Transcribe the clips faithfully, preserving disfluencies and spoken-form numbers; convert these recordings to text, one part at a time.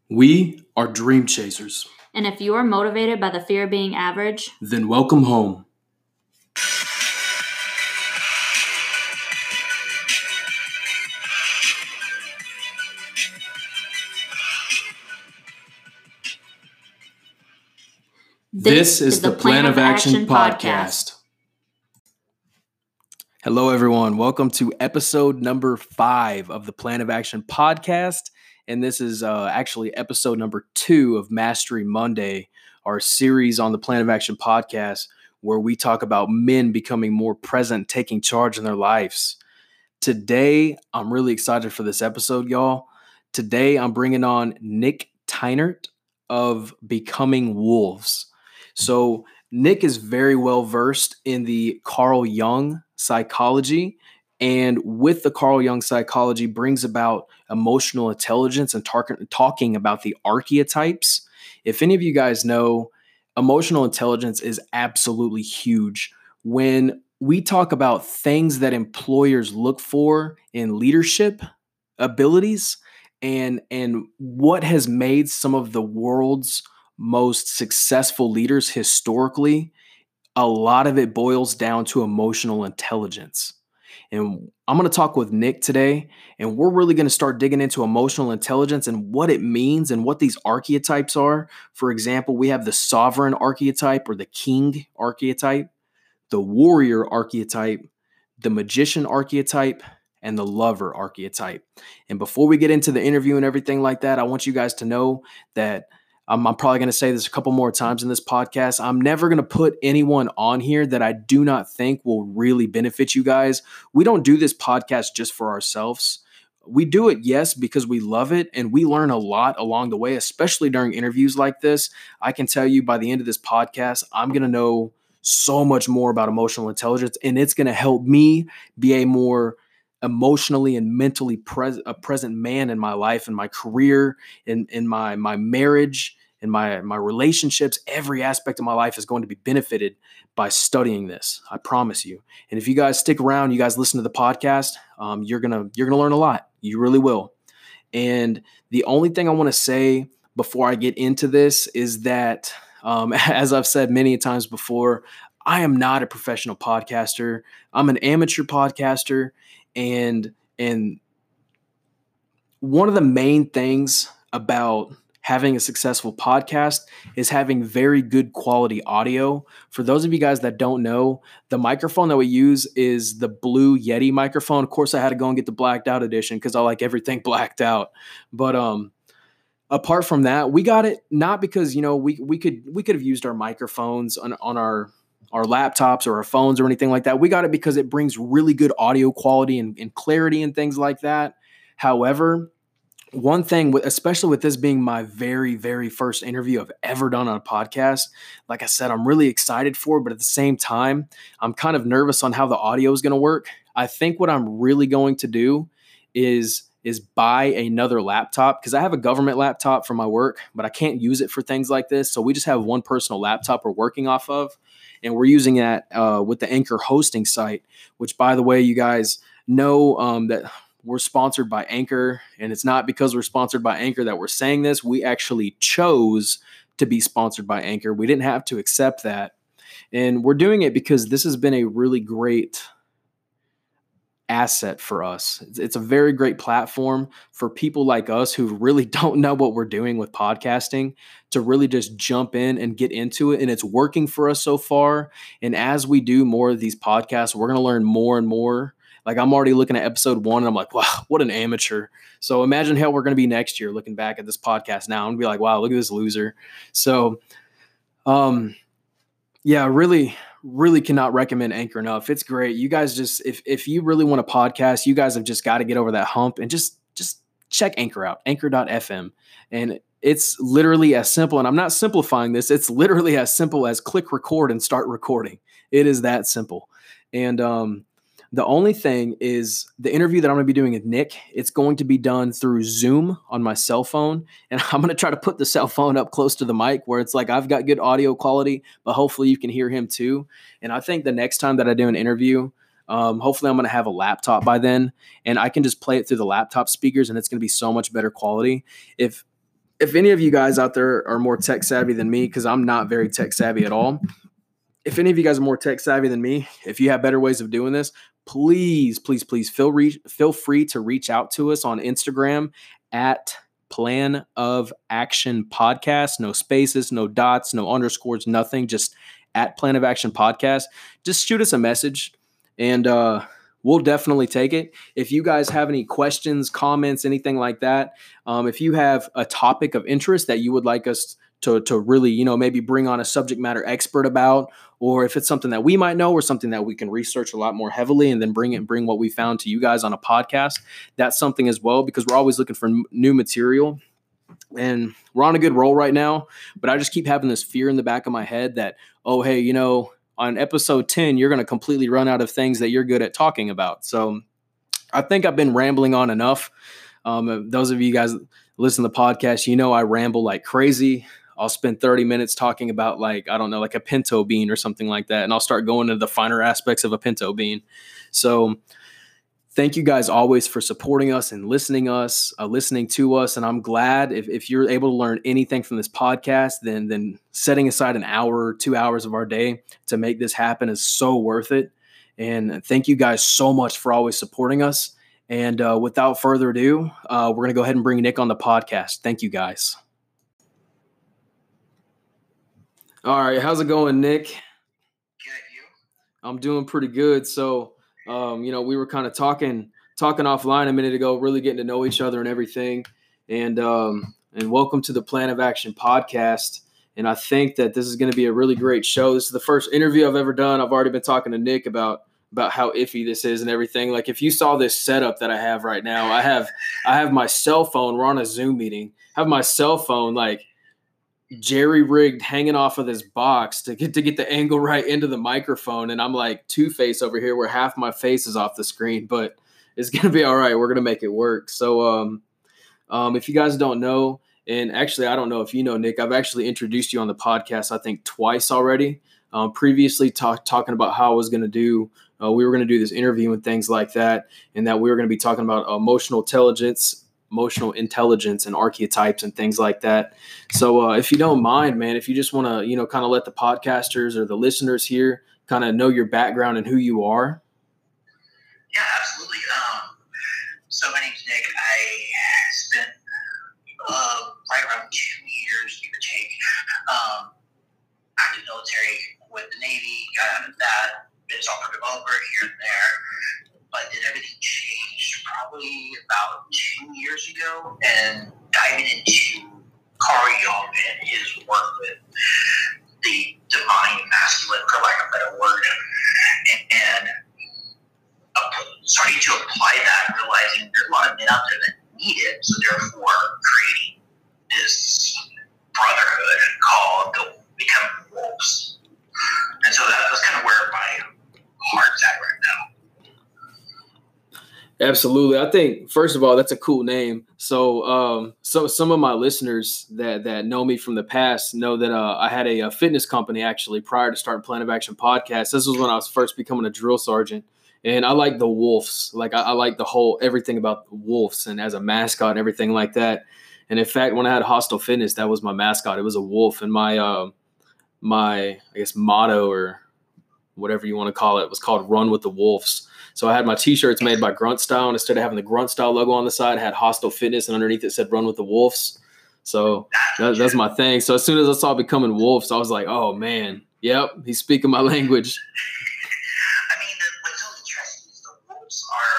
We are dream chasers. And if you are motivated by the fear of being average, then welcome home. This, is, the Plan of Action podcast. Hello, everyone. Welcome to episode number five of the Plan of Action podcast. And this is uh, actually episode number two of Mastery Monday, our series on the Plan of Action podcast, where we talk about men becoming more present, taking charge in their lives. Today, I'm really excited for this episode, y'all. Today, I'm bringing on Nick Teinert of Becoming Wolves. So Nick is very well versed in the Carl Jung psychology, and with the Carl Jung psychology brings about emotional intelligence and tar- talking about the archetypes. If any of you guys know, emotional intelligence is absolutely huge. When we talk about things that employers look for in leadership abilities and, and what has made some of the world's most successful leaders historically, a lot of it boils down to emotional intelligence. And I'm going to talk with Nick today, and we're really going to start digging into emotional intelligence and what it means and what these archetypes are. For example, we have the sovereign archetype or the king archetype, the warrior archetype, the magician archetype, and the lover archetype. And before we get into the interview and everything like that, I want you guys to know that I'm, I'm probably going to say this a couple more times in this podcast. I'm never going to put anyone on here that I do not think will really benefit you guys. We don't do this podcast just for ourselves. We do it, yes, because we love it and we learn a lot along the way, especially during interviews like this. I can tell you by the end of this podcast, I'm going to know so much more about emotional intelligence, and it's going to help me be a more emotionally and mentally pres- a present man in my life, in my career, in, in my, my marriage, in my, my relationships. Every aspect of my life is going to be benefited by studying this. I promise you. And if you guys stick around, you guys listen to the podcast, um, you're going to, you're going to learn a lot. You really will. And the only thing I want to say before I get into this is that, um, as I've said many times before, I am not a professional podcaster. I'm an amateur podcaster. And, and one of the main things about having a successful podcast is having very good quality audio. For those of you guys that don't know, the microphone that we use is the Blue Yeti microphone. Of course, I had to go and get the blacked out edition because I like everything blacked out. But um, apart from that, we got it not because, you know, we we could we could have used our microphones on, on our our laptops or our phones or anything like that. We got it because it brings really good audio quality and, and clarity and things like that. However, one thing, especially with this being my very, very first interview I've ever done on a podcast, like I said, I'm really excited for it, but at the same time, I'm kind of nervous on how the audio is going to work. I think what I'm really going to do is is buy another laptop because I have a government laptop for my work, but I can't use it for things like this. So we just have one personal laptop we're working off of, and we're using that uh, with the Anchor hosting site, which, by the way, you guys know um, that we're sponsored by Anchor, and it's not because we're sponsored by Anchor that we're saying this. We actually chose to be sponsored by Anchor. We didn't have to accept that. And we're doing it because this has been a really great asset for us. It's, it's a very great platform for people like us who really don't know what we're doing with podcasting to really just jump in and get into it. And it's working for us so far. And as we do more of these podcasts, we're going to learn more and more. Like, I'm already looking at episode one and I'm like, wow, what an amateur. So imagine how we're going to be next year looking back at this podcast now and be like, wow, look at this loser. So, um, yeah, really, really cannot recommend Anchor enough. It's great. You guys just, if, if you really want a podcast, you guys have just got to get over that hump and just, just check Anchor out, anchor dot f m. And it's literally as simple, and I'm not simplifying this. It's literally as simple as click record and start recording. It is that simple. And, um, the only thing is the interview that I'm going to be doing with Nick, it's going to be done through Zoom on my cell phone. And I'm going to try to put the cell phone up close to the mic where it's like I've got good audio quality, but hopefully you can hear him too. And I think the next time that I do an interview, um, hopefully I'm going to have a laptop by then and I can just play it through the laptop speakers and it's going to be so much better quality. If if any of you guys out there are more tech savvy than me, because I'm not very tech savvy at all, if any of you guys are more tech savvy than me, if you have better ways of doing this, please, please, please feel re- feel free to reach out to us on Instagram at Plan of Action Podcast. No spaces, no dots, no underscores, nothing. Just at Plan of Action Podcast. Just shoot us a message, and uh, we'll definitely take it. If you guys have any questions, comments, anything like that, um, if you have a topic of interest that you would like us to to really, you know, maybe bring on a subject matter expert about, or if it's something that we might know or something that we can research a lot more heavily and then bring it bring what we found to you guys on a podcast, that's something as well, because we're always looking for n- new material. And we're on a good roll right now, but I just keep having this fear in the back of my head that, oh, hey, you know, on episode ten, you're going to completely run out of things that you're good at talking about. So I think I've been rambling on enough. Um, those of you guys listen to the podcast, you know I ramble like crazy. I'll spend thirty minutes talking about, like, I don't know, like a pinto bean or something like that. And I'll start going into the finer aspects of a pinto bean. So thank you guys always for supporting us and listening us, uh, listening to us. And I'm glad if, if you're able to learn anything from this podcast, then, then setting aside an hour or two hours of our day to make this happen is so worth it. And thank you guys so much for always supporting us. And uh, without further ado, uh, we're going to go ahead and bring Nick on the podcast. Thank you guys. All right. How's it going, Nick? Good, you? I'm doing pretty good. So, um, you know, we were kind of talking, talking offline a minute ago, really getting to know each other and everything. And, um, and welcome to the Plan of Action podcast. And I think that this is going to be a really great show. This is the first interview I've ever done. I've already been talking to Nick about, about how iffy this is and everything. Like, if you saw this setup that I have right now, I have, I have my cell phone. We're on a Zoom meeting. I have my cell phone, like, jerry rigged, hanging off of this box to get to get the angle right into the microphone. And I'm like Two-Face over here where half my face is off the screen, but it's going to be all right. We're going to make it work. So um, um, if you guys don't know, and actually, I don't know if you know, Nick, I've actually introduced you on the podcast, I think twice already. Um, previously talk, talking about how I was going to do, uh, we were going to do this interview and things like that. And that we were going to be talking about emotional intelligence, emotional intelligence and archetypes and things like that. So uh, if you don't mind, man, if you just want to, you know, kind of let the podcasters or the listeners here kind of know your background and who you are. Yeah, absolutely. Um, so my name's Nick. I spent uh, right around two years, give or take, um, active military with the Navy, got out of that, been a software developer here and there. But then everything changed probably about two years ago, and diving into Carl Jung and his work with the divine masculine, for lack of a better word, and, and uh, starting to apply that, realizing there are a lot of men out there that need it, so therefore creating this brotherhood called the Becoming Wolves. And so that, that's kind of where my heart's at right now. Absolutely. I think, first of all, that's a cool name. So, um, so some of my listeners that, that know me from the past know that uh, I had a, a fitness company actually prior to starting Plan of Action podcast. This was when I was first becoming a drill sergeant, and I like the Wolves. Like I, I like the whole, everything about the Wolves and as a mascot and everything like that. And in fact, when I had Hostile Fitness, that was my mascot. It was a wolf, and my, uh, my, I guess, motto or whatever you want to call it was called Run with the Wolves. So I had my T-shirts made by Grunt Style, and instead of having the Grunt Style logo on the side, I had Hostile Fitness, and underneath it said Run with the Wolves. So that, that's my thing. So as soon as I saw Becoming Wolves, I was like, oh, man, yep, he's speaking my language. I mean, the, what's so interesting is the wolves are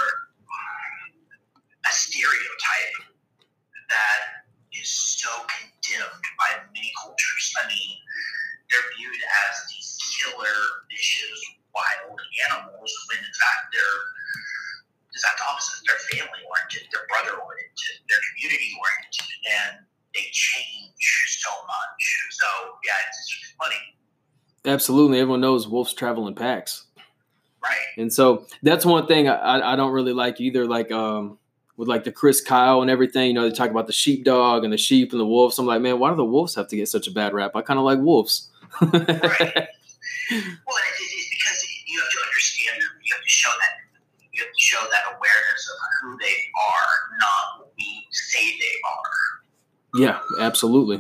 a stereotype that is so condemned by many cultures. I mean, they're viewed as these killer, vicious, wild animals when in fact they're is that the opposite. They're family oriented, they're brother oriented, they're community oriented, and they change so much. So yeah, it's just funny. Absolutely. Everyone knows wolves travel in packs. Right. And so that's one thing I, I don't really like either. Like um with like the Chris Kyle and everything, you know, they talk about the sheepdog and the sheep and the wolves. I'm like, man, why do the wolves have to get such a bad rap? I kind of like wolves. Right. Well, it, it's because you have to understand them. You have to show that you have to show that awareness of who they are, not what we say they are. Yeah, absolutely.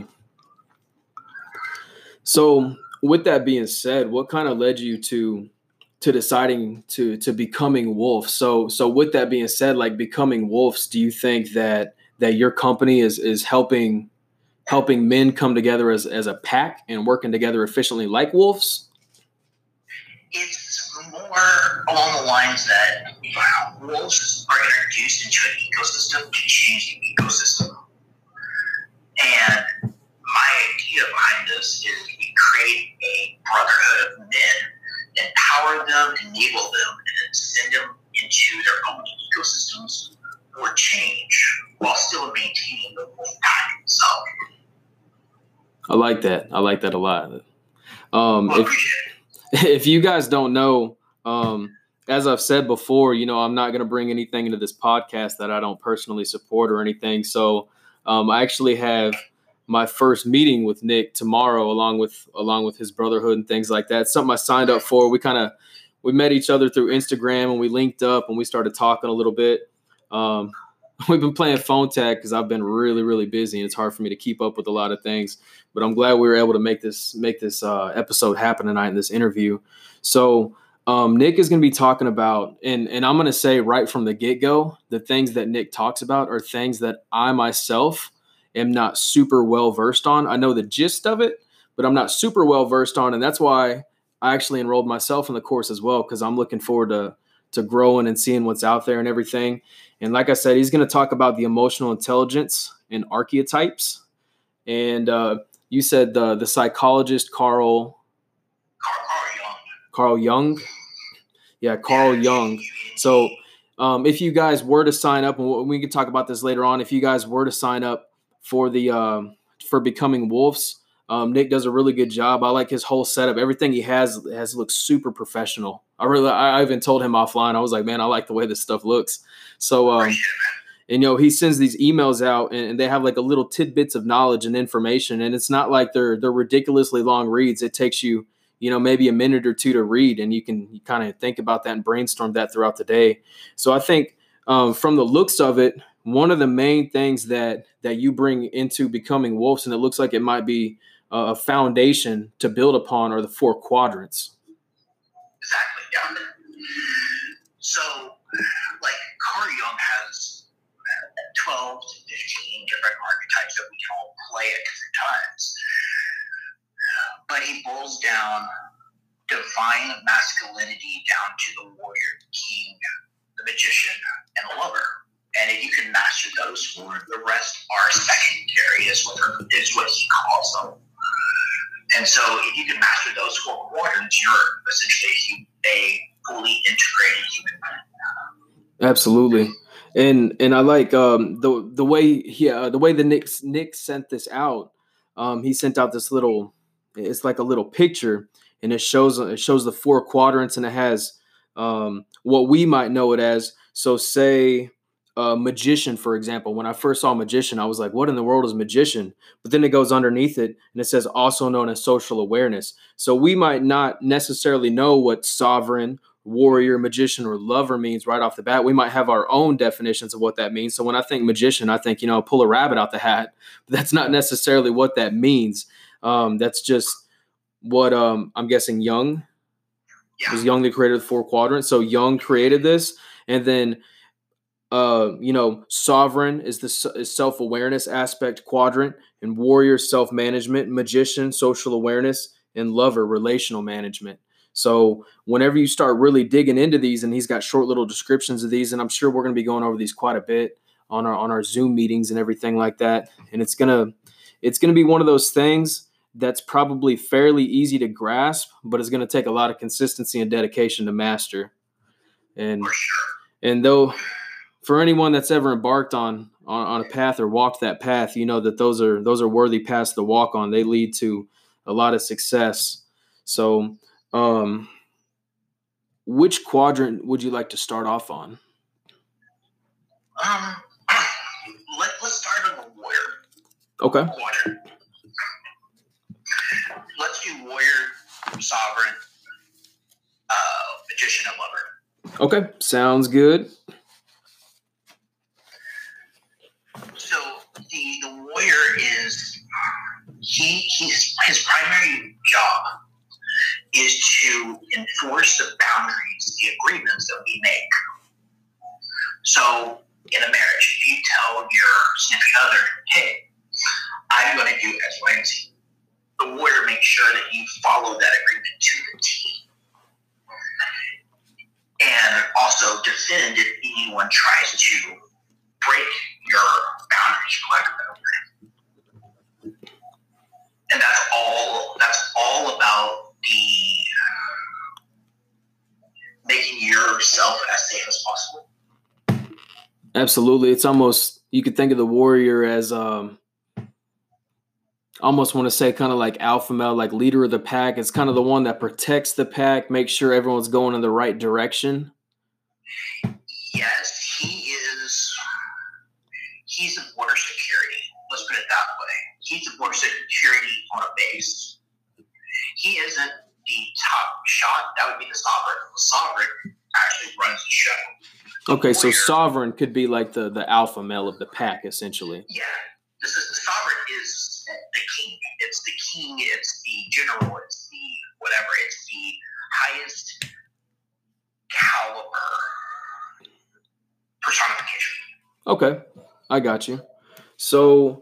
So with that being said, what kind of led you to to deciding to to becoming Wolf? So so with that being said, like becoming Wolves, do you think that that your company is is helping helping men come together as as a pack and working together efficiently like wolves? It's more along the lines that wow, wolves are introduced into an ecosystem to change the ecosystem. And my idea behind this is we create a brotherhood of men, empower them, enable them, and then send them into their own ecosystems for change while still maintaining the wolf pack itself. I like that. I like that a lot. Um, Well, if if you guys don't know, um, as I've said before, you know, I'm not going to bring anything into this podcast that I don't personally support or anything. So um, I actually have my first meeting with Nick tomorrow, along with along with his brotherhood and things like that. It's something I signed up for. We kind of we met each other through Instagram and we linked up and we started talking a little bit. Um, we've been playing phone tag because I've been really, really busy and it's hard for me to keep up with a lot of things. But I'm glad we were able to make this make this uh, episode happen tonight in this interview. So um, Nick is going to be talking about, and and I'm going to say right from the get go, the things that Nick talks about are things that I myself am not super well versed on. I know the gist of it, but I'm not super well versed on, and that's why I actually enrolled myself in the course as well, because I'm looking forward to to growing and seeing what's out there and everything. And like I said, he's going to talk about the emotional intelligence and archetypes. And uh, you said the the psychologist Carl Carl Jung. Carl Jung, yeah, Carl Yeah, Jung. So um, if you guys were to sign up, and we can talk about this later on, if you guys were to sign up for the um, for becoming wolves, um, Nick does a really good job. I like his whole setup. Everything he has has looks super professional. I really, I even told him offline. I was like, man, I like the way this stuff looks. So, um, and you know, he sends these emails out, and, and they have like a little tidbits of knowledge and information, and it's not like they're they're ridiculously long reads. It takes you, you know, maybe a minute or two to read, and you can you kind of think about that and brainstorm that throughout the day. So I think um, from the looks of it, one of the main things that that you bring into becoming wolves, and it looks like it might be a foundation to build upon, are the four quadrants. Exactly, yeah. So, like, Carl Jung has twelve to fifteen different archetypes that we can all play at different times. But he boils down divine masculinity down to the warrior, king, the magician, and the lover. And if you can master those four, the rest are secondary, is what, is what he calls them. And so if you can master those four quadrants, you're essentially a fully integrated human being. Absolutely. And and I like um, the the way he uh, the way the Nick Nick sent this out. Um, he sent out this little, it's like a little picture, and it shows it shows the four quadrants, and it has um, what we might know it as. So say uh, magician, for example. When I first saw magician, I was like, what in the world is magician? But then it goes underneath it, and it says also known as social awareness. So we might not necessarily know what sovereign, warrior, magician, or lover means right off the bat. We might have our own definitions of what that means. So when I think magician, I think, you know, pull a rabbit out the hat. But that's not necessarily what that means. Um, that's just what um, I'm guessing Jung Yeah. was Jung that created the four quadrants. So Jung created this, and then uh, you know, sovereign is the is self-awareness aspect quadrant, and warrior self-management, magician social awareness, and lover relational management. So whenever you start really digging into these, and he's got short little descriptions of these, and I'm sure we're going to be going over these quite a bit on our on our Zoom meetings and everything like that. And it's gonna it's gonna be one of those things that's probably fairly easy to grasp, but it's going to take a lot of consistency and dedication to master. And For sure. and though for anyone that's ever embarked on, on on a path or walked that path, you know that those are those are worthy paths to walk on. They lead to a lot of success. So, um, which quadrant would you like to start off on? Um, let, let's start on the warrior Okay. quadrant. Let's do warrior, sovereign, uh, magician, and lover. Okay, sounds good. So the the warrior warrior is he he's his primary job is to enforce the boundaries, the agreements that we make. So in a marriage, if you tell your significant other, hey, I'm going to do X, Y, and Z, the warrior makes sure that you follow that agreement to the T. And also defend if anyone tries to break your boundaries, for lack of a better word. And that's all, that's all about the making yourself as safe as possible. Absolutely. It's almost, you could think of the warrior as, um, almost want to say kind of like alpha male, like leader of the pack. It's kind of the one that protects the pack, makes sure everyone's going in the right direction. Yes, he is. He's a border security. Let's put it that way. He's a border security on a base. He isn't the top shot. That would be the sovereign. The sovereign actually runs the show. The okay, warrior, so sovereign could be like the, the alpha male of the pack, essentially. Yeah, this is the sovereign is the king. It's the king. It's the general. It's the whatever. It's the highest caliber personification. Okay, I got you. So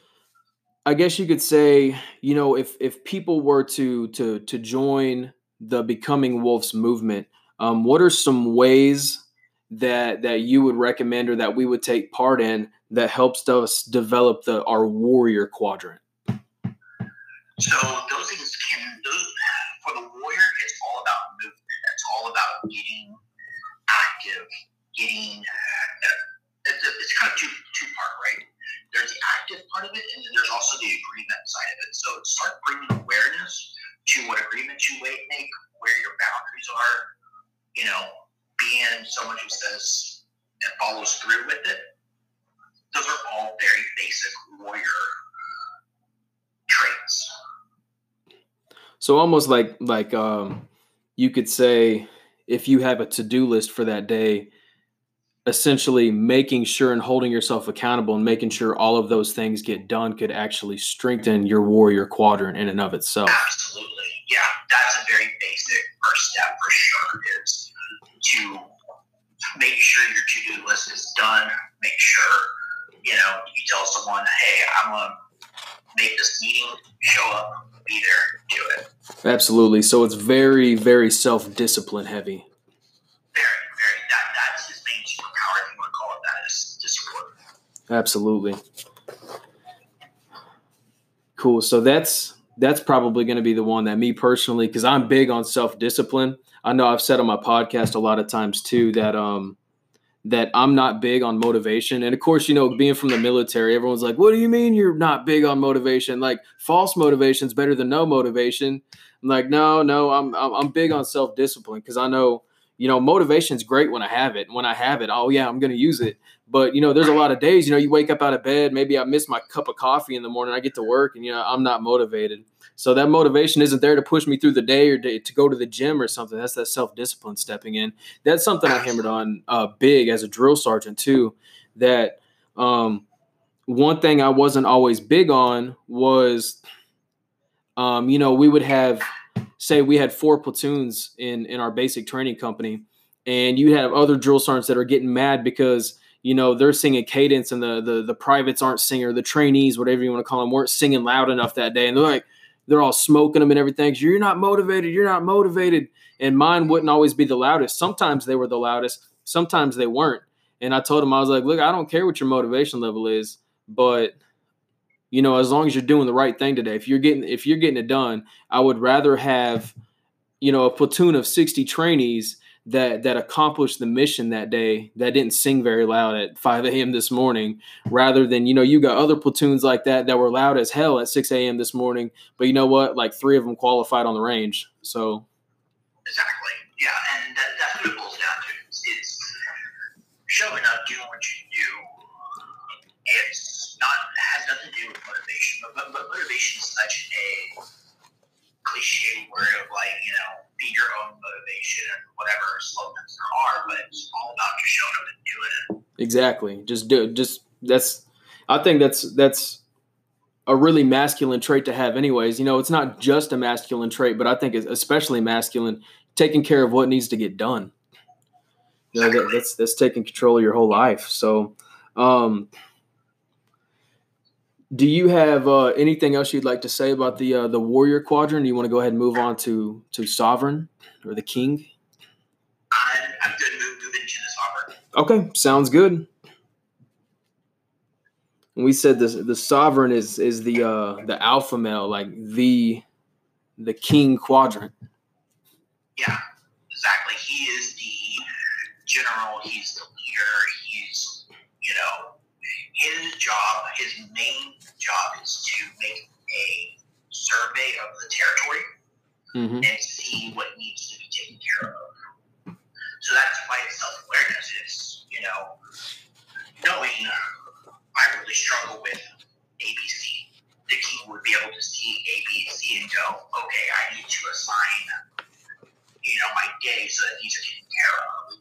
I guess you could say, you know, if if people were to to to join the Becoming Wolves movement, um, what are some ways that that you would recommend or that we would take part in that helps us develop the our warrior quadrant? So those things can, those, for the warrior, it's all about movement. It's all about getting active, getting, uh, it's, it's kind of two, two part, right? There's the active part of it, and then there's also the agreement side of it. So start bringing awareness to what agreements you make, where your boundaries are, you know, being someone who says and follows through with it. Those are all very basic warrior traits. So almost like like um, you could say, if you have a to-do list for that day, essentially making sure and holding yourself accountable and making sure all of those things get done could actually strengthen your warrior quadrant in and of itself. Absolutely. Yeah, that's a very basic first step for sure, is to make sure your to-do list is done. Make sure, you know, you tell someone, hey, I'm going to make this meeting, show up, be there, do it. Absolutely. So it's very, very self-discipline heavy. Very, very. That, that's his main superpower, if you want to call it that, is discipline. Absolutely. Cool. So that's that's probably going to be the one that me personally, because I'm big on self-discipline. I know I've said on my podcast a lot of times too that um that I'm not big on motivation. And of course, you know, being from the military, everyone's like, what do you mean you're not big on motivation? Like, false motivation is better than no motivation. I'm like, no, no, I'm I'm, I'm big on self-discipline, because I know, you know, motivation is great when I have it. When I have it, oh yeah, I'm going to use it. But, you know, there's a lot of days, you know, you wake up out of bed, maybe I miss my cup of coffee in the morning, I get to work and, you know, I'm not motivated. So that motivation isn't there to push me through the day or to, to go to the gym or something. That's that self-discipline stepping in. That's something I hammered on uh, big as a drill sergeant too, that um, one thing I wasn't always big on was, um, you know, we would have, say we had four platoons in, in our basic training company, and you have other drill sergeants that are getting mad because, you know, they're singing cadence and the, the, the privates aren't singing, or the trainees, whatever you want to call them, weren't singing loud enough that day. And they're like, they're all smoking them and everything. So you're not motivated. You're not motivated. And mine wouldn't always be the loudest. Sometimes they were the loudest. Sometimes they weren't. And I told them, I was like, look, I don't care what your motivation level is, but, you know, as long as you're doing the right thing today, if you're getting, if you're getting it done, I would rather have, you know, a platoon of sixty trainees that that accomplished the mission that day, that didn't sing very loud at five a.m. this morning, rather than, you know, you got other platoons like that that were loud as hell at six a.m. this morning, but you know what? Like three of them qualified on the range. So exactly, yeah, and that, that's what it boils down to. It's, it's showing up, doing what you do. It's not has nothing to do with motivation, but, but, but motivation is such a cliche word of, like, you know, be your own motivation and whatever slogans there are, but it's all about just showing up and doing it. Exactly. Just do just that's I think that's that's a really masculine trait to have anyways. You know, it's not just a masculine trait, but I think it's especially masculine, taking care of what needs to get done. You know, that, that's that's taking control of your whole life. So, um, do you have uh, anything else you'd like to say about the uh, the warrior quadrant? Do you want to go ahead and move on to to sovereign or the king? I'm, I'm good. Move, move into the sovereign. Okay, sounds good. And we said this the sovereign is is the uh, the alpha male, like the the king quadrant. Yeah, exactly. He is the general. He's the leader. He's, you know, his job, his main job is to make a survey of the territory Mm-hmm. and see what needs to be taken care of. So that's why self-awareness is, you know, knowing I really struggle with A B C. The king would be able to see A, B, C and go, okay, I need to assign, you know, my day so that these are taken care of.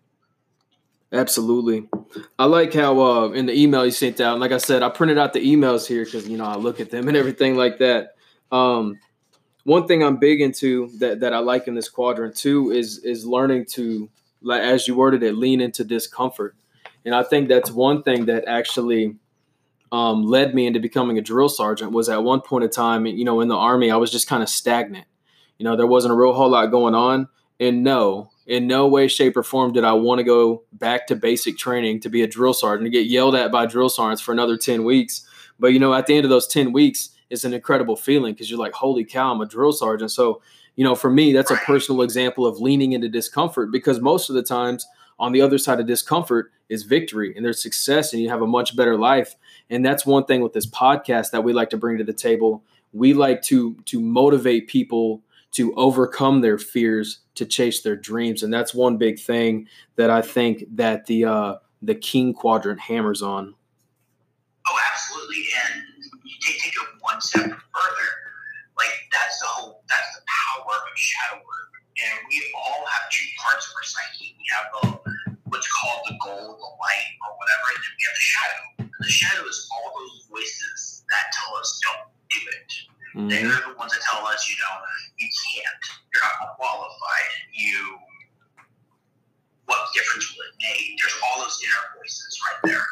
Absolutely. I like how uh, in the email you sent out, and like I said, I printed out the emails here because, you know, I look at them and everything like that. Um, one thing I'm big into that, that I like in this quadrant too is is learning to, like as you worded it, lean into discomfort. And I think that's one thing that actually um, led me into becoming a drill sergeant. Was at one point in time, you know, in the Army, I was just kind of stagnant. You know, there wasn't a real whole lot going on. And no, in no way, shape, or form did I want to go back to basic training to be a drill sergeant, to get yelled at by drill sergeants for another ten weeks. But, you know, at the end of those ten weeks, it's an incredible feeling because you're like, holy cow, I'm a drill sergeant. So, you know, for me, that's a personal example of leaning into discomfort, because most of the times on the other side of discomfort is victory and there's success and you have a much better life. And that's one thing with this podcast that we like to bring to the table. We like to to motivate people to overcome their fears, to chase their dreams. And that's one big thing that I think that the uh, the king quadrant hammers on. Oh, absolutely. And you take, take it one step further. Like, that's the whole, that's the power of shadow work. And we all have two parts of our psyche. We have the, what's called the goal, the light, or whatever, and then we have the shadow. And the shadow is all those voices that tell us don't do it. Mm-hmm. They're the ones that tell us, you know, you can't, you're not qualified, you, what difference will it make? There's all those inner voices right there.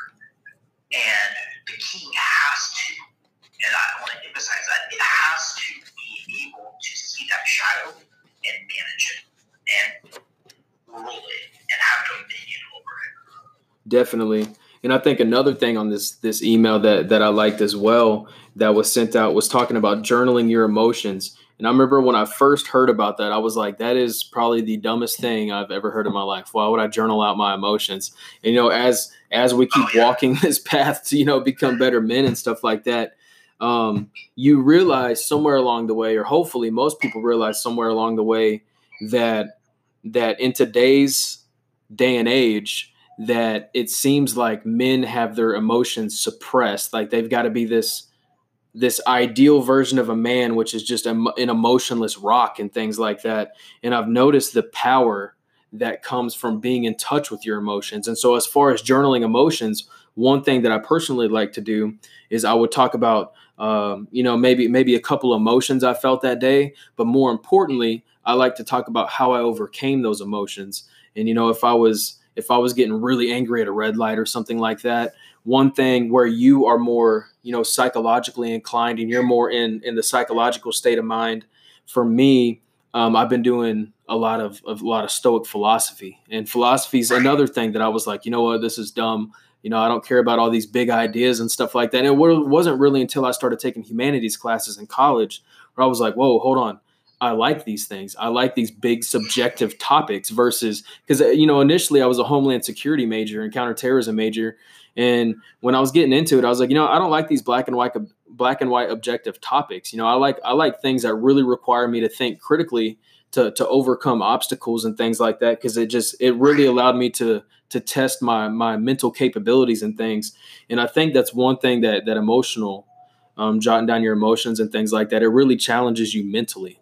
And the king has to, and I want to emphasize that, it has to be able to see that shadow and manage it and rule it and have dominion over it. Definitely. And I think another thing on this this email that that I liked as well that was sent out was talking about journaling your emotions. And I remember when I first heard about that, I was like, that is probably the dumbest thing I've ever heard in my life. Why would I journal out my emotions? And, you know, as as we keep oh, yeah. walking this path to, you know, become better men and stuff like that, um, you realize somewhere along the way, or hopefully most people realize somewhere along the way, that that in today's day and age, that it seems like men have their emotions suppressed. Like they've got to be this this ideal version of a man, which is just a, an emotionless rock and things like that. And I've noticed the power that comes from being in touch with your emotions. And so as far as journaling emotions, one thing that I personally like to do is I would talk about, um, you know, maybe maybe a couple emotions I felt that day. But more importantly, I like to talk about how I overcame those emotions. And, you know, if I was if I was getting really angry at a red light or something like that, one thing where you are more, you know, psychologically inclined and you're more in, in the psychological state of mind. For me, um, I've been doing a lot of, of a lot of Stoic philosophy, and philosophy is another thing that I was like, you know what, this is dumb. You know, I don't care about all these big ideas and stuff like that. And it wasn't really until I started taking humanities classes in college where I was like, whoa, hold on. I like these things. I like these big subjective topics versus, because, you know, initially I was a Homeland Security major and counterterrorism major. And when I was getting into it, I was like, you know, I don't like these black and white, black and white objective topics. You know, I like, I like things that really require me to think critically to, to overcome obstacles and things like that. Cause it just, it really allowed me to, to test my, my mental capabilities and things. And I think that's one thing that, that emotional, um, jotting down your emotions and things like that, it really challenges you mentally.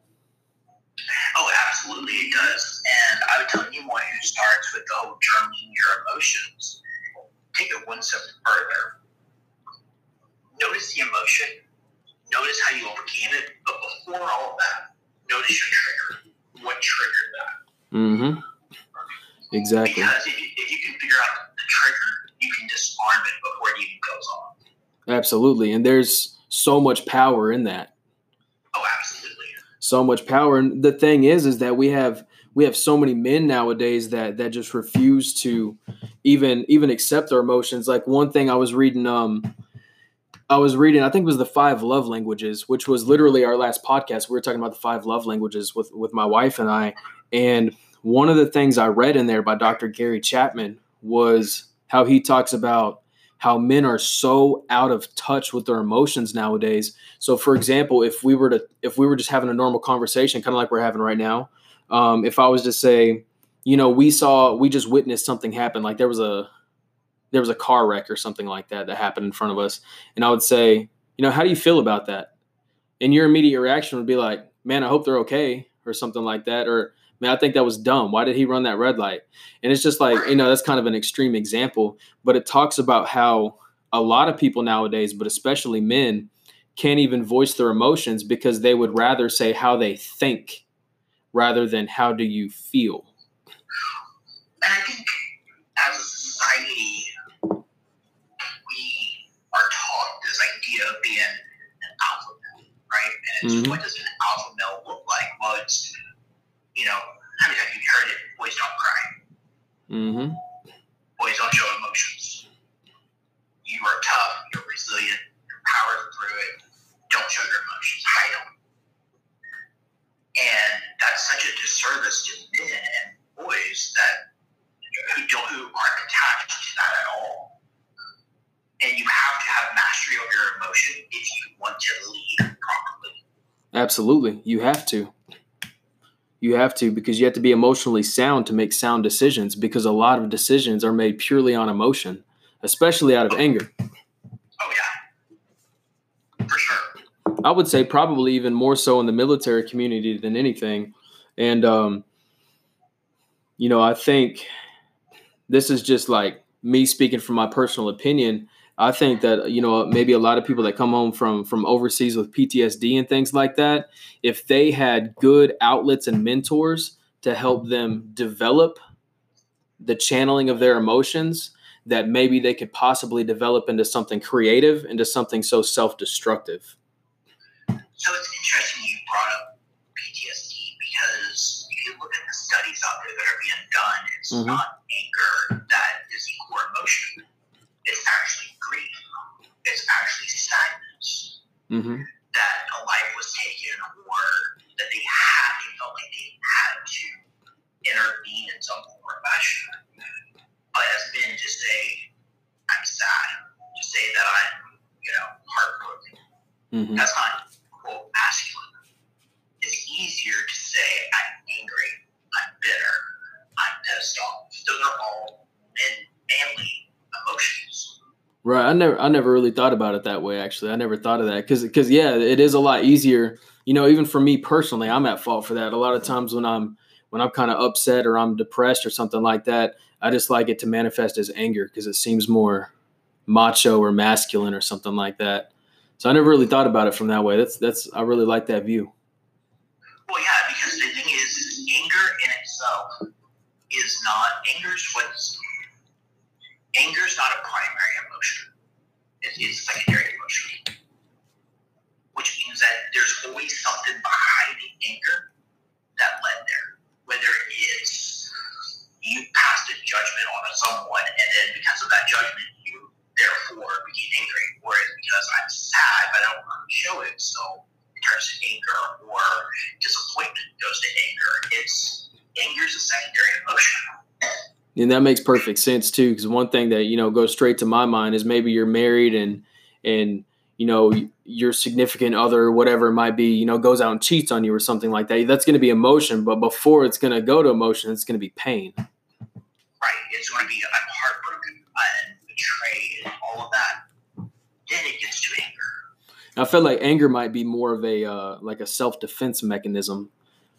Oh, absolutely it does. And I would tell anyone who starts with the whole journaling your emotions, take it one step further. Notice the emotion Notice how you overcame it, but before all of that, notice your trigger. What triggered that? Mm-hmm. Exactly. Because if you, if you can figure out the trigger, you can disarm it before it even goes off. Absolutely. And there's so much power in that. Oh, absolutely. So much power. And the thing is, is that we have we have so many men nowadays that that just refuse to even even accept their emotions. Like one thing I was reading, um, I was reading, I think it was the five love languages, which was literally our last podcast. We were talking about the five love languages with, with my wife and I. And one of the things I read in there by Doctor Gary Chapman was how he talks about how men are so out of touch with their emotions nowadays. So for example, if we were to, if we were just having a normal conversation, kind of like we're having right now, um, if I was to say, you know, we saw, we just witnessed something happen. Like there was a, there was a car wreck or something like that that happened in front of us. And I would say, you know, how do you feel about that? And your immediate reaction would be like, man, I hope they're okay, or something like that. Or, man, I think that was dumb. Why did he run that red light? And it's just like, you know, that's kind of an extreme example, but it talks about how a lot of people nowadays, but especially men, can't even voice their emotions because they would rather say how they think rather than how do you feel. And I think as a society, we are taught this idea of being an alpha male, right? And it's, Mhm. what does an alpha male look like? Well, it's, you know, how many times have you heard it? Boys don't cry. Mm-hmm. Boys don't show emotions. You are tough. You're resilient. You're powered through it. Don't show your emotions. Hide them. And that's such a disservice to men and boys that who don't who aren't attached to that at all. And you have to have mastery over your emotion if you want to lead properly. Absolutely. You have to. You have to, because you have to be emotionally sound to make sound decisions, because a lot of decisions are made purely on emotion, especially out of anger. Oh, yeah. For sure. I would say probably even more so in the military community than anything. And, um, you know, I think this is just like me speaking from my personal opinion. I think that, you know, maybe a lot of people that come home from from overseas with P T S D and things like that, if they had good outlets and mentors to help them develop the channeling of their emotions, that maybe they could possibly develop into something creative, into something so self-destructive. So it's interesting you brought up P T S D because if you look at the studies out there that are being done, it's Mhm. not anger that is the core emotion. It's actually grief. It's actually sadness Mm-hmm. that a life was taken or that they had, they felt like they had to intervene in some form or fashion. But as men, just say, I'm sad. Just say that I'm, you know, heartbroken. Mm-hmm. That's not, quote, masculine. It's easier to say, I'm angry, I'm bitter, I'm pissed off. Those are all men, manly emotions. Right. I never, I never really thought about it that way. Actually, I never thought of that because, because yeah, it is a lot easier. You know, even for me personally, I'm at fault for that. A lot of times when I'm, when I'm kind of upset or I'm depressed or something like that, I just like it to manifest as anger because it seems more macho or masculine or something like that. So I never really thought about it from that way. That's, that's, I really like that view. Well, yeah, because the thing is, is anger in itself is not, anger's what's, anger's not a primary emotion. It's, it's a secondary emotion. Which means that there's always something behind the anger that led there. Whether it is you passed a judgment on someone and then because of that judgment you therefore became angry. Or it's because I'm sad but I don't want to show it, so it turns to anger, or disappointment goes to anger. It's anger's a secondary emotion. And that makes perfect sense too, because one thing that, you know, goes straight to my mind is maybe you're married and, and, you know, your significant other, or whatever it might be, you know, goes out and cheats on you or something like that. That's going to be emotion, but before it's going to go to emotion, it's going to be pain. Right. It's going to be, I'm heartbroken and betrayed and all of that. Then it gets to anger. I feel like anger might be more of a, uh, like a self-defense mechanism.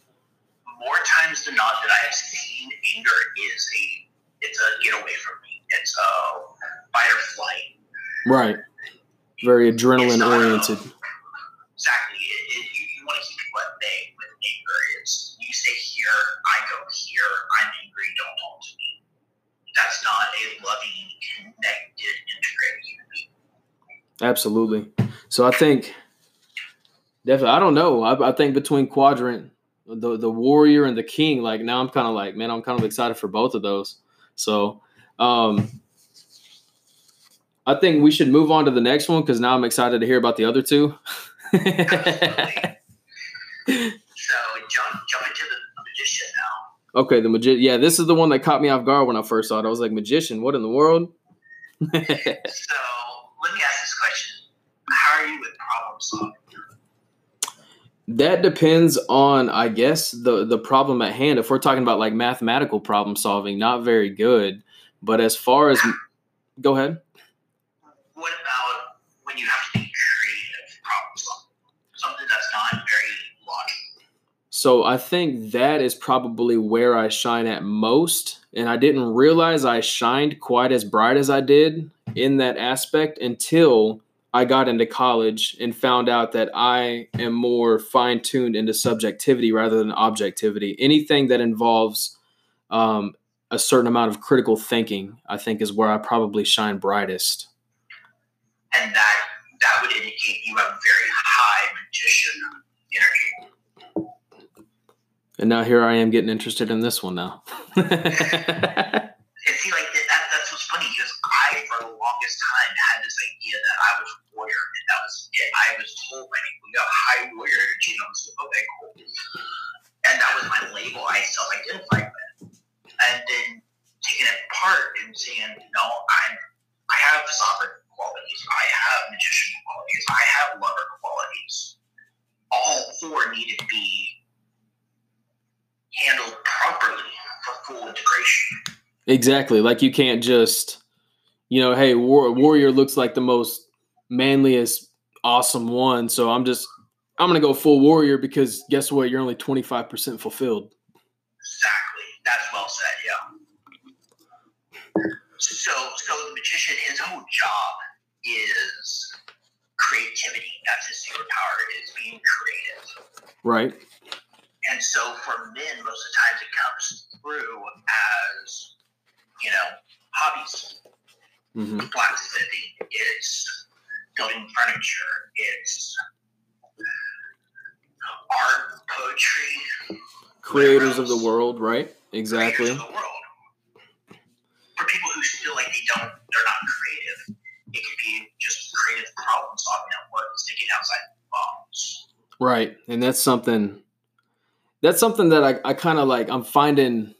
More times than not that I have seen, anger is a, it's a get away from me. It's a fight or flight. Right. Very adrenaline oriented. exactly. It, it, you, you want to keep people at bay with anger. It's you stay here, I go here. I'm angry. Don't talk to me. That's not a loving, connected, integrated human being. Absolutely. So I think definitely. I don't know. I, I think between Quadrant, the the warrior and the king, like now I'm kind of like, man, I'm kind of excited for both of those. So. Um, I think we should move on to the next one because now I'm excited to hear about the other two. Absolutely. So jump, jump into the magician now. Okay, the magician. Yeah, this is the one that caught me off guard when I first saw it. I was like, magician? What in the world? So let me ask this question: how are you with problem solving? That depends on, I guess, the the problem at hand. If we're talking about like mathematical problem solving, not very good. But as far as, go ahead. What about when you have to be creative problem solving? Something that's not very logical. So I think that is probably where I shine at most. And I didn't realize I shined quite as bright as I did in that aspect until I got into college and found out that I am more fine-tuned into subjectivity rather than objectivity. Anything that involves um, a certain amount of critical thinking, I think, is where I probably shine brightest. And that that would indicate you have very high magician energy. And now here I am getting interested in this one now. And see, like that, that's what's funny because I, for the longest time, had this idea that I was a warrior, and that was it. I was told by people, you have high warrior energy, and I was like, okay, cool. And that was my label I self-identified with. And then taking it apart and saying, no, I'm, I have sovereign qualities. I have magician qualities. I have lover qualities. All four need to be handled properly for full integration. Exactly. Like you can't just, you know, hey, war, warrior looks like the most manliest, awesome one. So I'm just, I'm going to go full warrior because guess what? You're only twenty-five percent fulfilled. Exactly. That's well said, yeah. So, so the magician, his whole job is creativity. That's his superpower, is being creative. Right. And so for men, most of the times it comes through as, you know, hobbies. Mm-hmm. Blacksmithing, it's building furniture, it's art, poetry. Creators of the world, right? Exactly. Creators of the world. For people who feel like they don't, they're not creative, it could be just creative problem solving at work, sticking outside the box. Right. And that's something, that's something that I, I kind of like, I'm finding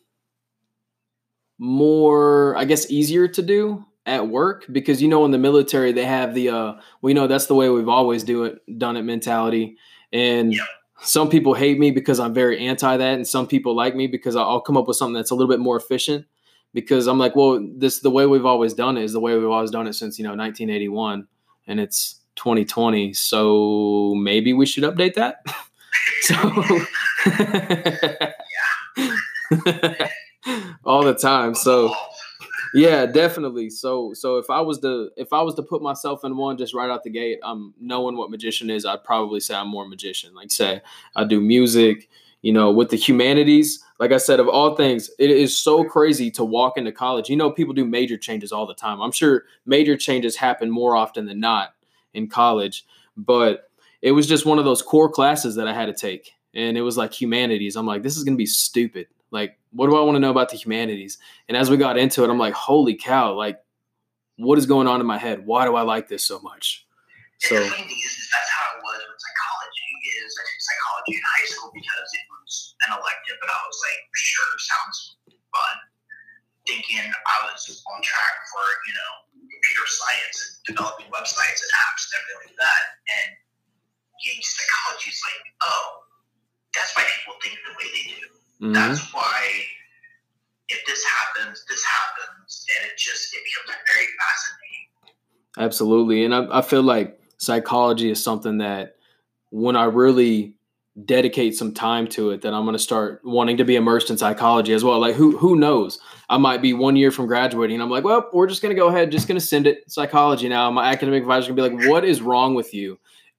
more, I guess, easier to do at work because, you know, in the military, they have the, uh, we know that's the way we've always do it, done it mentality. And Yep. Some people hate me because I'm very anti that. And some people like me because I'll come up with something that's a little bit more efficient because I'm like, well, this, the way we've always done it is the way we've always done it since, you know, nineteen eighty-one and it's twenty twenty. So maybe we should update that. So all the time. So yeah, definitely. So, so if I was to, if I was to put myself in one just right out the gate, I'm knowing what magician is, I'd probably say I'm more magician. Like say I do music, you know, with the humanities, like I said, of all things, it is so crazy to walk into college. You know, people do major changes all the time. I'm sure major changes happen more often than not in college, but it was just one of those core classes that I had to take. And it was like humanities. I'm like, this is going to be stupid. Like, what do I want to know about the humanities? And as we got into it, I'm like, holy cow, like, what is going on in my head? Why do I like this so much? So and the funny thing is, is that's how it was with psychology. Is I took psychology in high school because it was an elective, and I was like, sure, sounds fun. Thinking I was on track for, you know, computer science and developing websites and apps and everything like that. And getting psychology is like, oh, that's why people think the way they do. Mm-hmm. That's why if this happens, this happens, and it just it becomes very fascinating. Absolutely, and I, I feel like psychology is something that when I really dedicate some time to it, that I'm going to start wanting to be immersed in psychology as well. Like who who knows? I might be one year from graduating, and I'm like, well, we're just going to go ahead, just going to send it psychology now. My academic advisor can be like, what is wrong with you?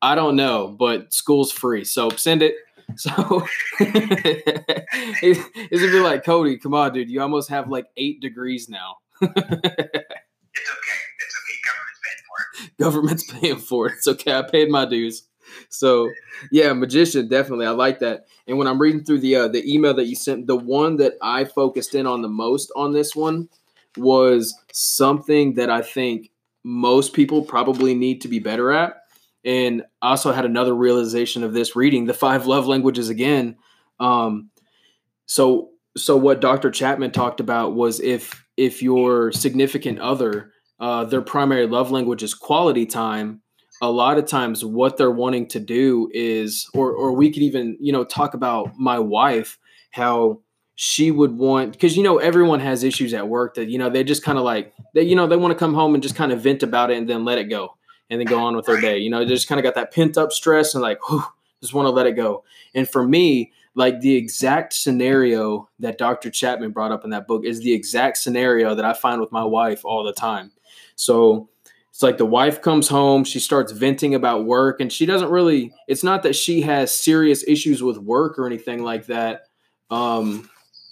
I don't know, but school's free, so send it. So it's gonna be like, Cody, come on, dude. You almost have like eight degrees now. It's okay. It's okay. Government's paying for it. Government's paying for it. It's okay. I paid my dues. So yeah, magician, definitely. I like that. And when I'm reading through the uh, the email that you sent, the one that I focused in on the most on this one was something that I think most people probably need to be better at. And I also had another realization of this reading the five love languages again. Um, so so what Doctor Chapman talked about was if if your significant other, uh, their primary love language is quality time, a lot of times what they're wanting to do is, or or we could even, you know, talk about my wife, how she would want, because, you know, everyone has issues at work that, you know, they just kind of like, they, you know, they want to come home and just kind of vent about it and then let it go and then go on with their day. You know, they just kind of got that pent up stress and like, whew, just want to let it go. And for me, like the exact scenario that Doctor Chapman brought up in that book is the exact scenario that I find with my wife all the time. So it's like the wife comes home, she starts venting about work, and she doesn't really, it's not that she has serious issues with work or anything like that. Um,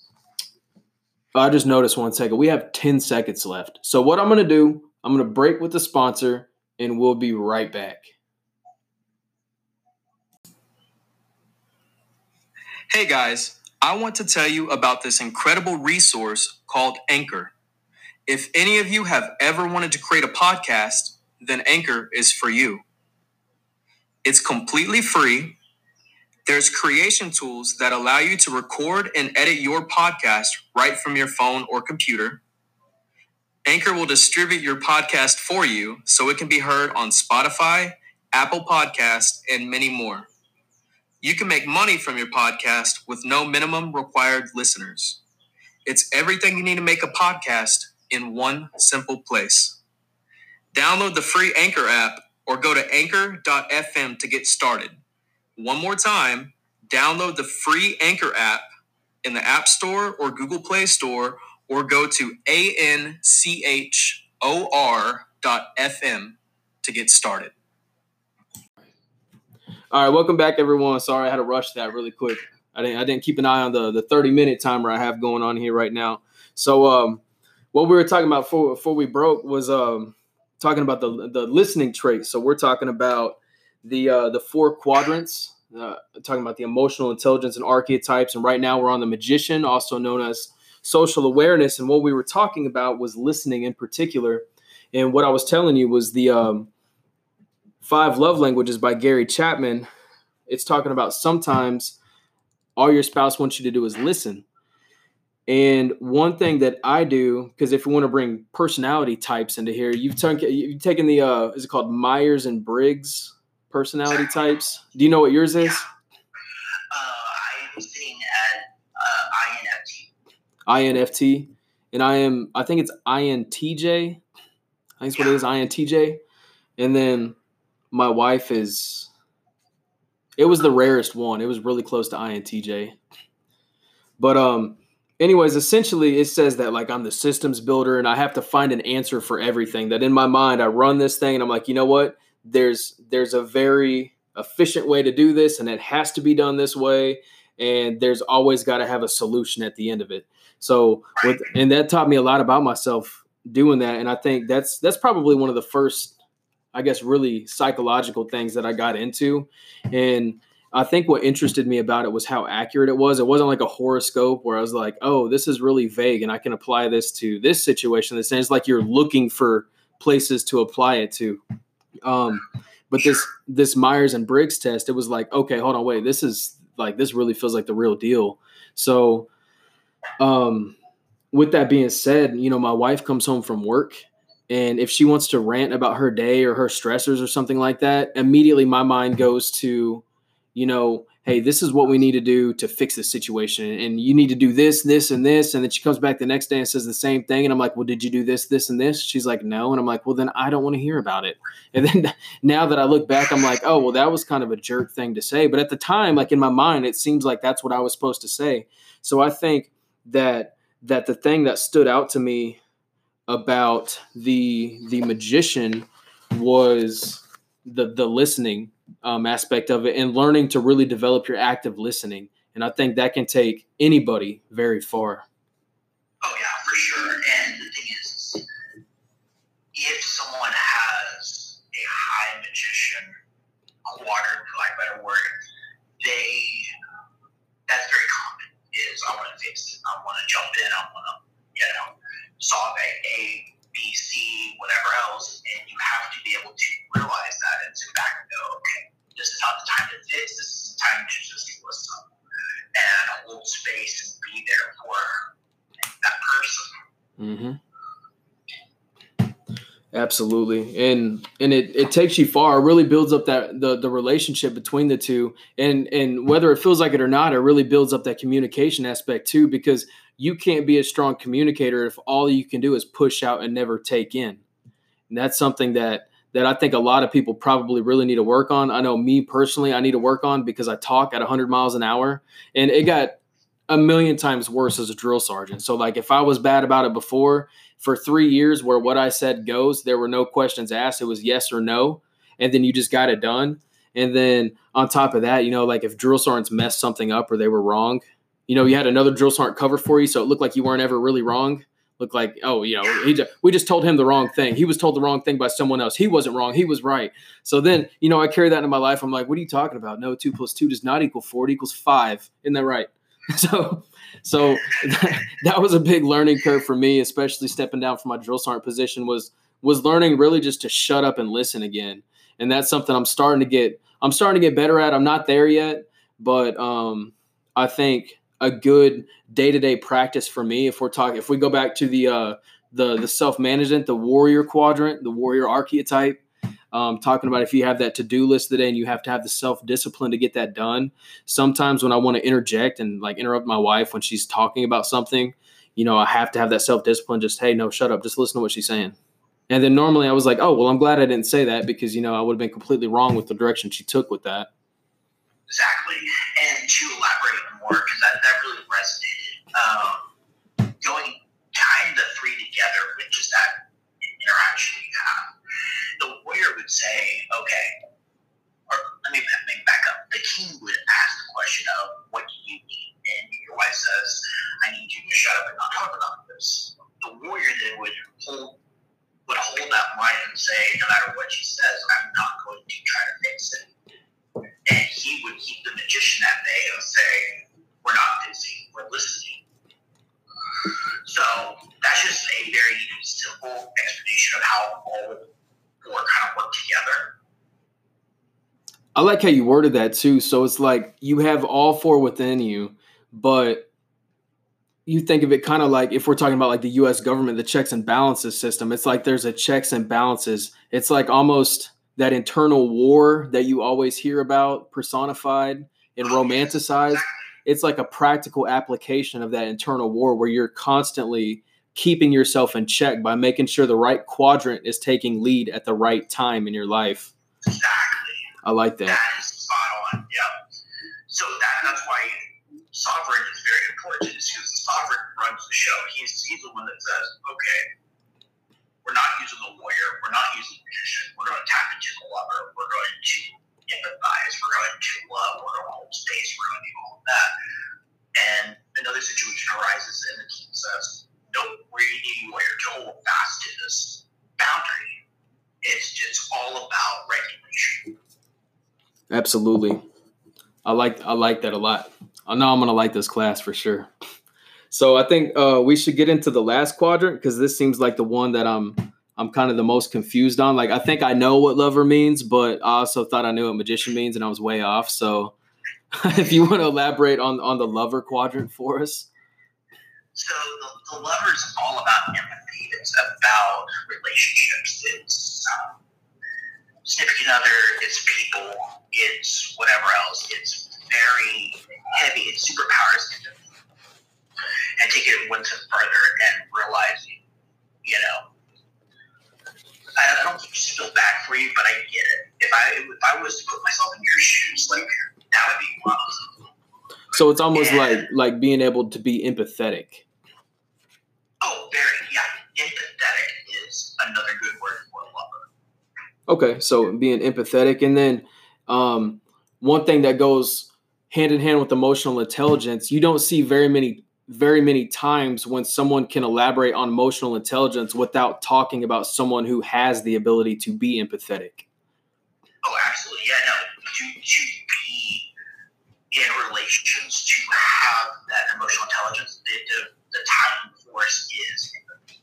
I just noticed one second. We have ten seconds left. So what I'm going to do, I'm going to break with the sponsor, and we'll be right back. Hey guys, I want to tell you about this incredible resource called Anchor. If any of you have ever wanted to create a podcast, then Anchor is for you. It's completely free. There's creation tools that allow you to record and edit your podcast right from your phone or computer. Anchor will distribute your podcast for you so it can be heard on Spotify, Apple Podcasts, and many more. You can make money from your podcast with no minimum required listeners. It's everything you need to make a podcast in one simple place. Download the free Anchor app or go to anchor dot f m to get started. One more time, download the free Anchor app in the App Store or Google Play Store, or go to anchor dot f m to get started. All right, welcome back, everyone. Sorry, I had to rush that really quick. I didn't I didn't keep an eye on the the thirty minute timer I have going on here right now. So um, what we were talking about before, before we broke was um, talking about the the listening traits. So we're talking about the uh, the four quadrants, uh, talking about the emotional intelligence and archetypes. And right now we're on the magician, also known as social awareness. And what we were talking about was listening in particular. And what I was telling you was the um, Five Love Languages by Gary Chapman. It's talking about sometimes all your spouse wants you to do is listen. And one thing that I do, because if you want to bring personality types into here, you've, t- you've taken the, uh, is it called Myers and Briggs personality types? Do you know what yours is? Uh, I'm sitting at uh, I N F T. I N F T. And I am, I think it's I N T J. I think that's what it is, I N T J. And then my wife is, it was the rarest one. It was really close to I N T J. But um, anyways, essentially it says that like I'm the systems builder and I have to find an answer for everything. That in my mind, I run this thing and I'm like, you know what? There's there's a very efficient way to do this and it has to be done this way. And there's always got to have a solution at the end of it. So, with, and that taught me a lot about myself doing that. And I think that's that's probably one of the first, I guess, really psychological things that I got into. And I think what interested me about it was how accurate it was. It wasn't like a horoscope where I was like, oh, this is really vague and I can apply this to this situation. It sounds like you're looking for places to apply it to. Um, but this, this Myers and Briggs test, it was like, okay, hold on, wait, this is like, this really feels like the real deal. So um, with that being said, you know, my wife comes home from work, and if she wants to rant about her day or her stressors or something like that, immediately my mind goes to, you know, hey, this is what we need to do to fix this situation. And you need to do this, this, and this. And then she comes back the next day and says the same thing. And I'm like, well, did you do this, this, and this? She's like, no. And I'm like, well, then I don't want to hear about it. And then now that I look back, I'm like, oh, well, that was kind of a jerk thing to say. But at the time, like in my mind, it seems like that's what I was supposed to say. So I think that that the thing that stood out to me about the the magician was the the listening um, aspect of it, and learning to really develop your active listening. And I think that can take anybody very far. Oh yeah, for sure. And the thing is, if someone has a high magician quadrant, for lack of a better word, they that's very common. Is I want to fix it. I want to jump in. I want to, you know, solve a A, B, C, whatever else, and you have to be able to realize that and sit back and go, okay, this is not the time to fix. This is the time to just listen and hold space and be there for that person. Mm-hmm. Absolutely. And and it, it takes you far. It really builds up that the, the relationship between the two. And and whether it feels like it or not, it really builds up that communication aspect too, because you can't be a strong communicator if all you can do is push out and never take in. And that's something that that I think a lot of people probably really need to work on. I know me personally, I need to work on because I talk at one hundred miles an hour, and it got a million times worse as a drill sergeant. So like if I was bad about it before, for three years where what I said goes, there were no questions asked. It was yes or no. And then you just got it done. And then on top of that, you know, like if drill sergeants messed something up or they were wrong, you know, you had another drill sergeant cover for you. So it looked like you weren't ever really wrong. Looked like, oh, you know, he just, we just told him the wrong thing. He was told the wrong thing by someone else. He wasn't wrong. He was right. So then, you know, I carry that into my life. I'm like, what are you talking about? No, two plus two does not equal four. It equals five. Isn't that right? So, so that, that was a big learning curve for me, especially stepping down from my drill sergeant position was, was learning really just to shut up and listen again. And that's something I'm starting to get, I'm starting to get better at. I'm not there yet, but um, I think a good day-to-day practice for me, if we're talking, if we go back to the, uh, the, the self-management, the warrior quadrant, the warrior archetype, Um, talking about if you have that to-do list today and you have to have the self-discipline to get that done. Sometimes when I want to interject and like interrupt my wife when she's talking about something, you know, I have to have that self-discipline. Just, hey, no, shut up. Just listen to what she's saying. And then normally I was like, oh, well, I'm glad I didn't say that because, you know, I would have been completely wrong with the direction she took with that. Exactly. And to elaborate more, because that, that really resonated, um, going, tying the three together with just that interaction you have. The warrior would say, okay, or let me, let me back up. The king would ask the question of, what do you need? And your wife says, I need you to shut up and not talk about this. The warrior then would hold would hold that line and say, no matter what she says, I'm not going to try to fix it. And he would keep the magician at bay and say, we're not busy, we're listening. So that's just a very simple explanation of how all four kind of work together. I like how you worded that too. So it's like you have all four within you, but you think of it kind of like if we're talking about like the U S government, the checks and balances system, it's like there's a checks and balances. It's like almost that internal war that you always hear about personified and romanticized. It's like a practical application of that internal war where you're constantly keeping yourself in check by making sure the right quadrant is taking lead at the right time in your life. Exactly. I like that. That is spot on. Yeah. So that, that's why sovereign is very important. Is because the sovereign runs the show. He's he's the one that says, okay, we're not using the warrior, we're not using the magician, we're going to tap into the lover, we're going to empathize, we're going to love, we're going to hold space, we're going to do all of that. And another situation arises, and the king says, nope, we need warrior to hold fast to this boundary. It's just all about regulation. Absolutely. I like I like that a lot. I know I'm going to like this class for sure. So I think uh, we should get into the last quadrant because this seems like the one that I'm I'm kind of the most confused on. Like I think I know what lover means, but I also thought I knew what magician means, and I was way off. So if you want to elaborate on, on the lover quadrant for us. So the, the lover is all about empathy. It's about relationships. It's um, significant other. It's people. It's whatever else. It's very heavy. It's superpowers. And take it one step further and realizing, you know, I don't just feel bad for you, but I get it. If I if I was to put myself in your shoes, like that would be one of them. So it's almost and, like like being able to be empathetic. Oh, very, yeah. Empathetic is another good word for a lover. Okay, so being empathetic, and then um, one thing that goes hand in hand with emotional intelligence, you don't see very many, very many times when someone can elaborate on emotional intelligence without talking about someone who has the ability to be empathetic. Oh, absolutely. Yeah, no. To, to be in relations, to have that emotional intelligence, the, the, the time force is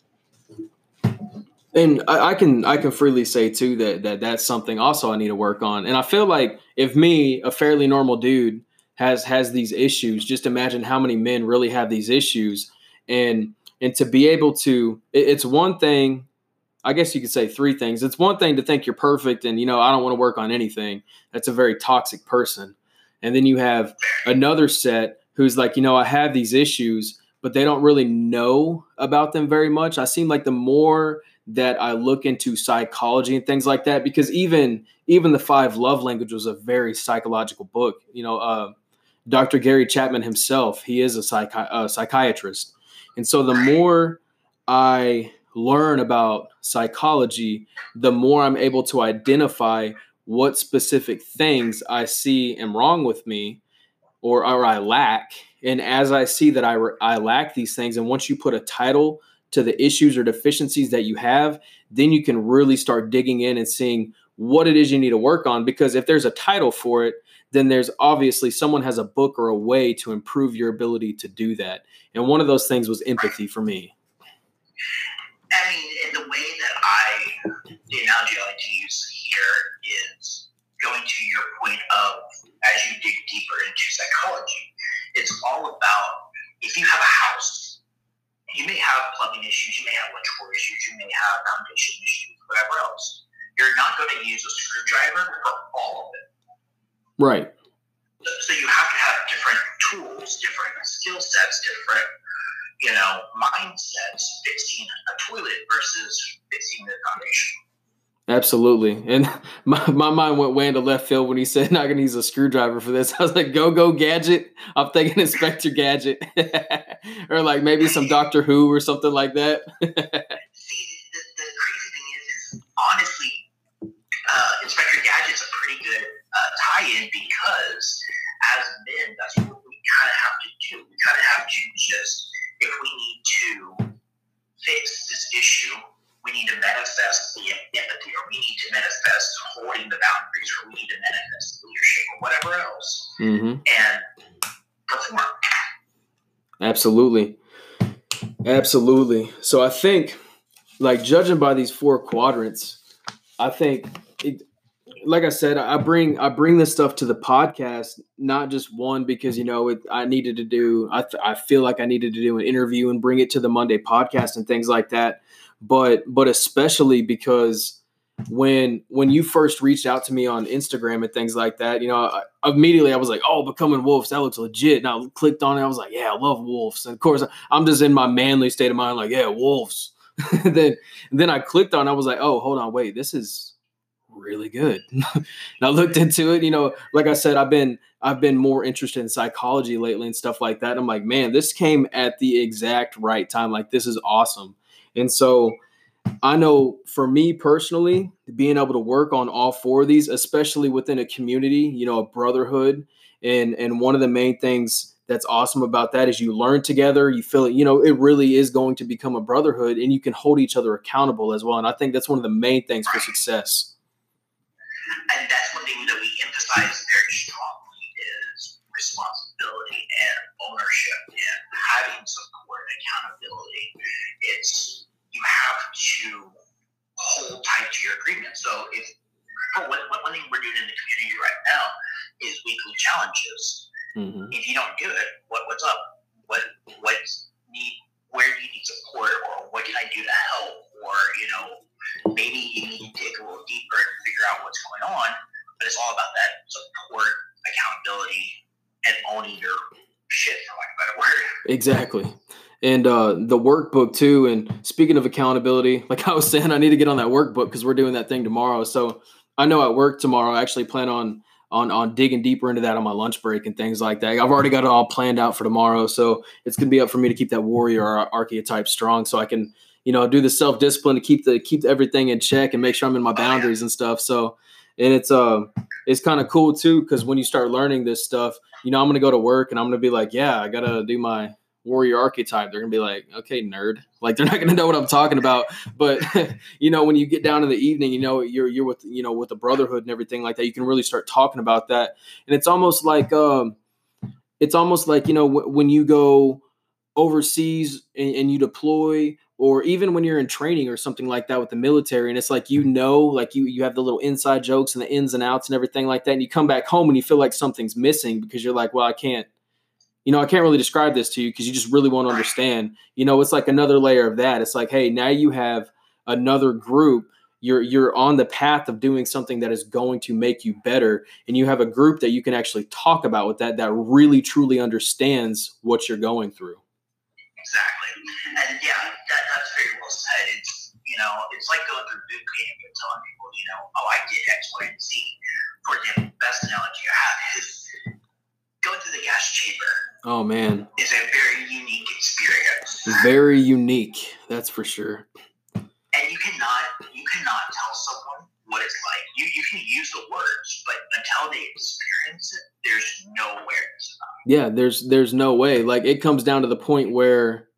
empathy. And I, I can I can freely say too that, that that's something also I need to work on. And I feel like if me, a fairly normal dude, has has these issues, just imagine how many men really have these issues. And and to be able to, it, it's one thing, I guess you could say three things. It's one thing to think you're perfect and, you know, I don't want to work on anything. That's a very toxic person. And then you have another set who's like, you know, I have these issues, but they don't really know about them very much. I seem like the more that I look into psychology and things like that, because even even the Five Love Languages was a very psychological book. You know, uh, Doctor Gary Chapman himself, he is a psychi- uh, psychiatrist. And so the more I learn about psychology, the more I'm able to identify what specific things I see am wrong with me or, or I lack. And as I see that I, I lack these things, and once you put a title to the issues or deficiencies that you have, then you can really start digging in and seeing what it is you need to work on. Because if there's a title for it, then there's obviously someone has a book or a way to improve your ability to do that. And one of those things was empathy for me. I mean, in the way that I, the analogy I like to use here is going to your point of, as you dig deeper into psychology, it's all about, if you have a house, you may have plumbing issues, you may have electrical issues, you may have foundation issues, whatever else. You're not going to use a screwdriver for all of it. Right. So you have to have different tools, different skill sets, different, you know, mindsets fixing a toilet versus fixing the foundation. Absolutely. And my, my mind went way into left field when he said not going to use a screwdriver for this. I was like, go, go, Gadget. I'm thinking Inspector Gadget. Or like maybe some Doctor Who or something like that. See, the, the crazy thing is, is honestly, uh, Inspector Gadget's a pretty good uh, tie-in because as men, that's what we kind of have to do. We kind of have to just, if we need to fix this issue, we need to manifest the empathy, or we need to manifest holding the boundaries, or we need to manifest leadership, or whatever else, mm-hmm. and perform. Absolutely. Absolutely. So I think, like, judging by these four quadrants, I think, it, like I said, I bring I bring this stuff to the podcast, not just one because, you know, it, I needed to do, I, th- I feel like I needed to do an interview and bring it to the Monday podcast and things like that. But but especially because when when you first reached out to me on Instagram and things like that, you know, I, immediately I was like, oh, Becoming Wolves, that looks legit. And I clicked on it. I was like, yeah, I love wolves. And of course, I'm just in my manly state of mind, like, yeah, wolves. then then I clicked on it. I was like, oh, hold on, wait, this is really good. And I looked into it. You know, like I said, I've been I've been more interested in psychology lately and stuff like that. And I'm like, man, this came at the exact right time. Like, this is awesome. And so I know for me personally, being able to work on all four of these, especially within a community, you know, a brotherhood. And, and one of the main things that's awesome about that is you learn together. You feel it, you know, it really is going to become a brotherhood, and you can hold each other accountable as well. And I think that's one of the main things for success. And that's one thing that we emphasize very strongly is responsibility and ownership and having support and accountability. It's, you have to hold tight to your agreement. So if for one, one thing we're doing in the community right now is weekly challenges. Mm-hmm. If you don't do it, what what's up? What what's need? Where do you need support, or what can I do to help? Or you know, maybe you need to dig a little deeper and figure out what's going on. But it's all about that support, accountability, and owning your shit, for lack of a better word. Exactly. And uh, the workbook too. And speaking of accountability, like I was saying, I need to get on that workbook because we're doing that thing tomorrow. So I know at work tomorrow, I actually plan on on on digging deeper into that on my lunch break and things like that. I've already got it all planned out for tomorrow. So it's going to be up for me to keep that warrior archetype strong so I can, you know, do the self-discipline to keep the keep everything in check and make sure I'm in my boundaries and stuff. So And it's uh, it's kind of cool too, because when you start learning this stuff, you know, I'm gonna go to work and I'm gonna be like, yeah, I gotta do my warrior archetype. They're gonna be like, okay, nerd. Like they're not gonna know what I'm talking about. But you know, when you get down in the evening, you know, you're you're with you know with the brotherhood and everything like that. You can really start talking about that, and it's almost like um, it's almost like you know w- when you go overseas and, and you deploy, or even when you're in training or something like that with the military, and it's like, you know, like you you have the little inside jokes and the ins and outs and everything like that, and you come back home and you feel like something's missing because you're like, well, I can't, you know, I can't really describe this to you because you just really won't understand. You know, it's like another layer of that. It's like, hey, now you have another group. You're you're on the path of doing something that is going to make you better, and you have a group that you can actually talk about with that that really truly understands what you're going through. Exactly. And yeah, that, that's very well said. It's, you know, it's like going through boot camp and telling people, you know, oh, I did X, Y, and Z. For example, the best analogy I have is going through the gas chamber. Oh, man. Is a very unique experience. Very unique. That's for sure. And you cannot, you cannot tell someone what it's like. You, you can use the words, but until they experience it, there's no awareness about it. Yeah, there's there's no way. Like it comes down to the point where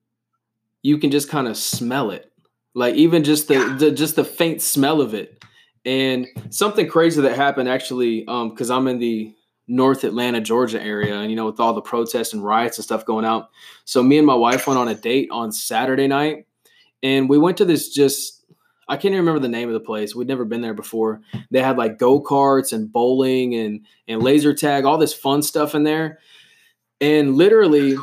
you can just kind of smell it. Like even just the, Yeah. the just the faint smell of it. And something crazy that happened actually, um, because I'm in the North Atlanta, Georgia area, and you know, with all the protests and riots and stuff going out. So me and my wife went on a date on Saturday night, and we went to this just I can't even remember the name of the place. We'd never been there before. They had like go-karts and bowling and and laser tag, all this fun stuff in there. And literally,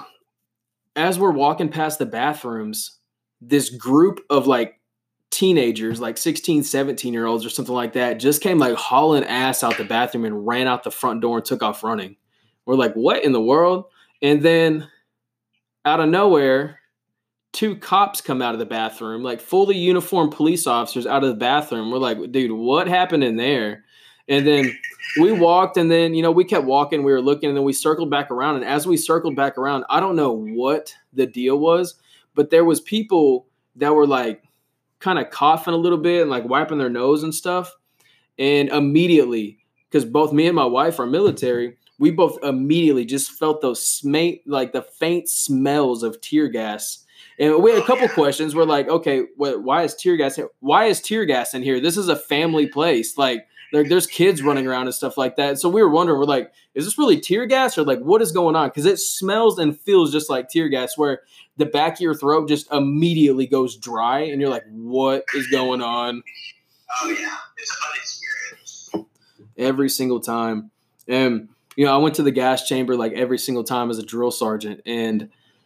as we're walking past the bathrooms, this group of like teenagers, like sixteen, seventeen year olds or something like that, just came like hauling ass out the bathroom and ran out the front door and took off running. We're like, what in the world? And then out of nowhere, two cops come out of the bathroom, like fully uniformed police officers out of the bathroom. We're like, dude, what happened in there? And then we walked, and then, you know, we kept walking. We were looking, and then we circled back around. And as we circled back around, I don't know what the deal was, but there was people that were like kind of coughing a little bit and like wiping their nose and stuff. And immediately, because both me and my wife are military, we both immediately just felt those sma- like the faint smells of tear gas. And we had a couple questions. We're like, okay, wh- why is tear gas here? Why is tear gas in here? This is a family place. Like, there, there's kids running around and stuff like that. So we were wondering, we're like, is this really tear gas, or like, what is going on? Because it smells and feels just like tear gas, where the back of your throat just immediately goes dry, and you're like, what is going on? Oh, yeah. It's a fun experience. Every single time. And, you know, I went to the gas chamber like every single time as a drill sergeant, and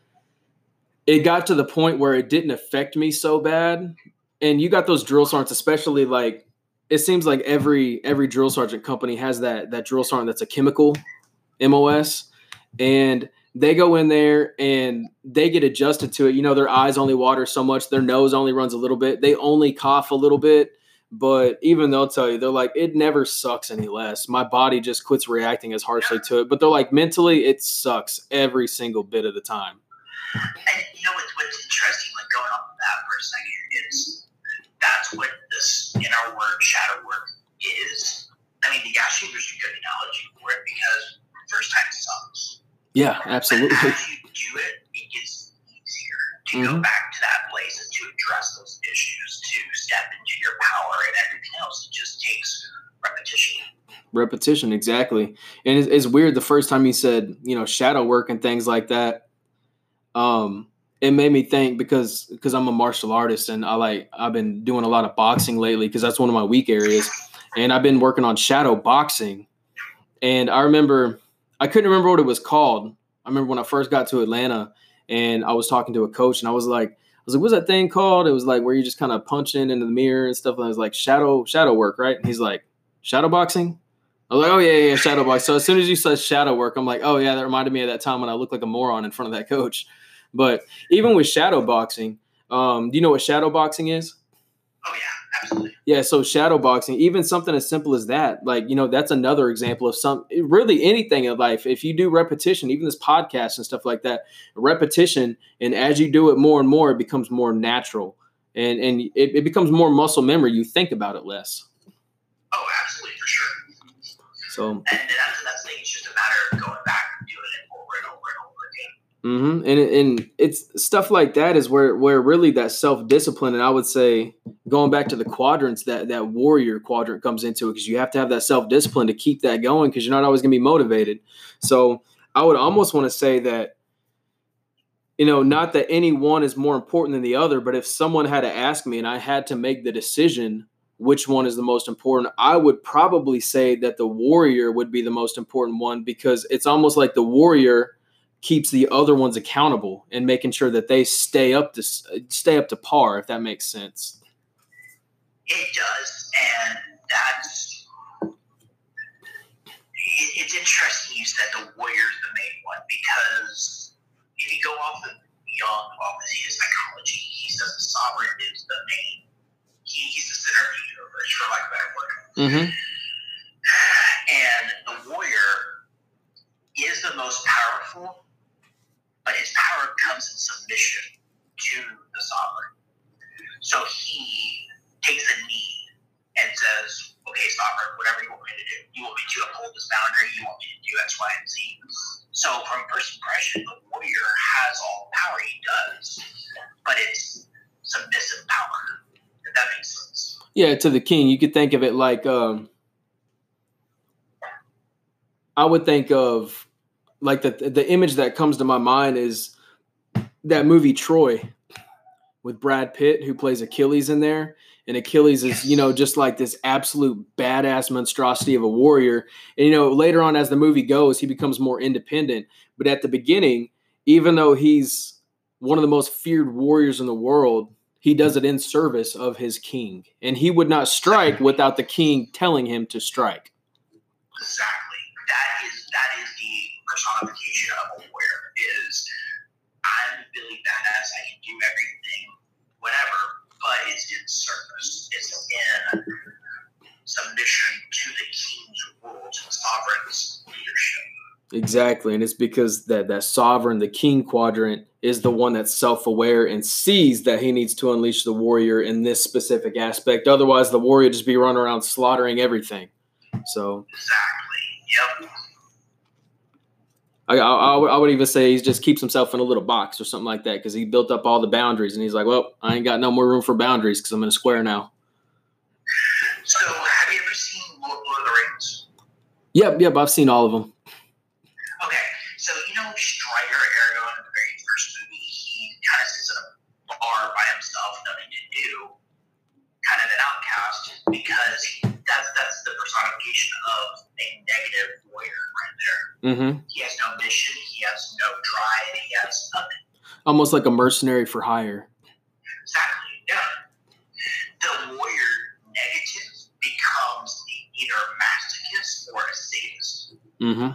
it got to the point where it didn't affect me so bad. And you got those drill sergeants, especially like, it seems like every every drill sergeant company has that that drill sergeant that's a chemical M O S, and they go in there and they get adjusted to it. You know, their eyes only water so much, their nose only runs a little bit, they only cough a little bit. But even they'll tell you, they're like, it never sucks any less. My body just quits reacting as harshly to it. But they're like, mentally, it sucks every single bit of the time. And you know what's, what's interesting, like going off of that for a second, is that's what this inner work, shadow work is. I mean, the gas chamber is a good analogy for it, because first time sucks. Yeah, absolutely. But as you do it, it gets easier to mm-hmm. go back to that place and to address those issues, to step into your power and everything else. It just takes repetition. Repetition, exactly. And it's, it's weird. The first time you said, you know, shadow work and things like that, um, it made me think, because because I'm a martial artist, and I like I've been doing a lot of boxing lately because that's one of my weak areas, and I've been working on shadow boxing. And I remember I couldn't remember what it was called. I remember when I first got to Atlanta, and I was talking to a coach, and I was like, I was like, what's that thing called? It was like where you just kind of punch in into the mirror and stuff. And I was like, shadow shadow work, right? And he's like, shadow boxing? I was like, oh, yeah, yeah, yeah, shadow box. So as soon as you said shadow work, I'm like, oh, yeah, that reminded me of that time when I looked like a moron in front of that coach. But even with shadow boxing, um, do you know what shadow boxing is? Oh, yeah, absolutely. Yeah, so shadow boxing, even something as simple as that, like, you know, that's another example of some, really anything in life. If you do repetition, even this podcast and stuff like that, repetition, and as you do it more and more, it becomes more natural, and, and it, it becomes more muscle memory. You think about it less. Oh, absolutely. So, and that's, that's the thing. It's just a matter of going back and doing it over and over and over again. Mm-hmm. And and it's stuff like that is where where really that self discipline, and I would say going back to the quadrants, that that warrior quadrant comes into it, because you have to have that self discipline to keep that going, because you're not always going to be motivated. So I would almost want to say that, you know, not that any one is more important than the other, but if someone had to ask me and I had to make the decision which one is the most important, I would probably say that the warrior would be the most important one, because it's almost like the warrior keeps the other ones accountable and making sure that they stay up to stay up to par, if that makes sense. It does, and that's it, it's interesting you said the warrior's the main one, because if you go off of Jung, off of his psychology, he says the sovereign is the main. He, he's the center of the universe, for lack of a better word. Mm-hmm. And the warrior is the most powerful, but his power comes in submission to the sovereign. So he takes a knee and says, okay, sovereign, whatever you want me to do. You want me to uphold this boundary, you want me to do X, Y, and Z. So from first impression, the warrior has all the power. He does, but it's submissive power, if that makes sense. Yeah, to the king. You could think of it like, um, I would think of, like the the image that comes to my mind is that movie Troy with Brad Pitt, who plays Achilles in there. And Achilles is, you know, just like this absolute badass monstrosity of a warrior. And, you know, later on as the movie goes, he becomes more independent. But at the beginning, even though he's one of the most feared warriors in the world, he does it in service of his king. And he would not strike without the king telling him to strike. Exactly. That is that is the personification of a warrior. Is I'm Billy Badass. I can do everything, whatever, but it's in service. It's in submission to the king's rule, to the sovereign's leadership. Exactly, and it's because that that sovereign, the king quadrant, is the one that's self-aware and sees that he needs to unleash the warrior in this specific aspect. Otherwise, the warrior just be running around slaughtering everything. So exactly, yep. I, I, I would even say he just keeps himself in a little box or something like that, because he built up all the boundaries, and he's like, well, I ain't got no more room for boundaries because I'm in a square now. So, have you ever seen Lord of the Rings? Yep, yep, I've seen all of them. Okay, so you know Strider, Aragorn, in the very first movie, he kind of sits in a bar by himself, nothing to do, kind of an outcast, because he, that's that's the personification of a negative warrior right there. Mm-hmm. He has no mission, he has no drive, he has nothing. Almost like a mercenary for hire. Exactly, yeah. The warrior negative becomes either a masochist or a sadist. Mm-hmm.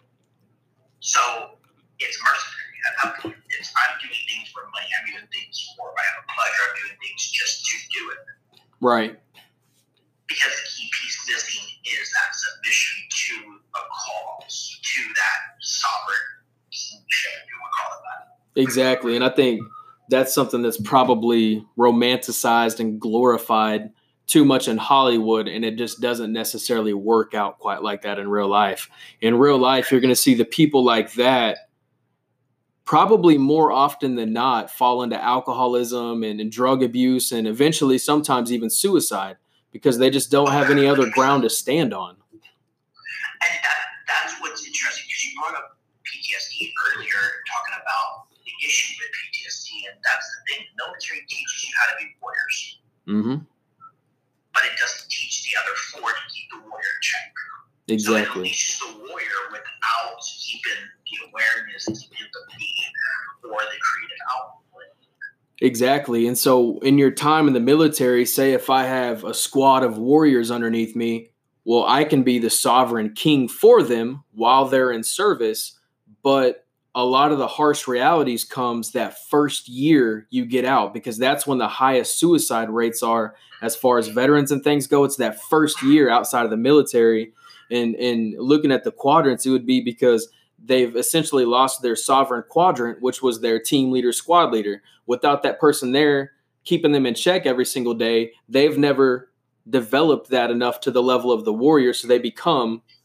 So it's mercenary at that point. It's I'm doing things for money, I'm doing things for my own pleasure, I'm doing things just to do it. Right. Because the key piece missing is that submission to a cause, to that sovereign kingship, if you want to call it that. Exactly. And I think that's something that's probably romanticized and glorified too much in Hollywood, and it just doesn't necessarily work out quite like that in real life. In real life, you're going to see the people like that probably more often than not fall into alcoholism and, and drug abuse, and eventually sometimes even suicide, because they just don't have any other ground to stand on. And that, that's what's interesting, because you brought up P T S D earlier, talking about the issue with P T S D, and that's the thing. The military teaches you how to be warriors. Mm-hmm. But it doesn't teach the other four to keep the warrior in check. Exactly. So it unleashes the warrior without keeping the awareness, the empathy, or the creative output. Exactly. And so in your time in the military, say if I have a squad of warriors underneath me, well, I can be the sovereign king for them while they're in service. But a lot of the harsh realities comes that first year you get out, because that's when the highest suicide rates are as far as veterans and things go. It's that first year outside of the military. And, and looking at the quadrants, it would be because they've essentially lost their sovereign quadrant, which was their team leader, squad leader. Without that person there keeping them in check every single day, they've never developed that enough to the level of the warrior, so they become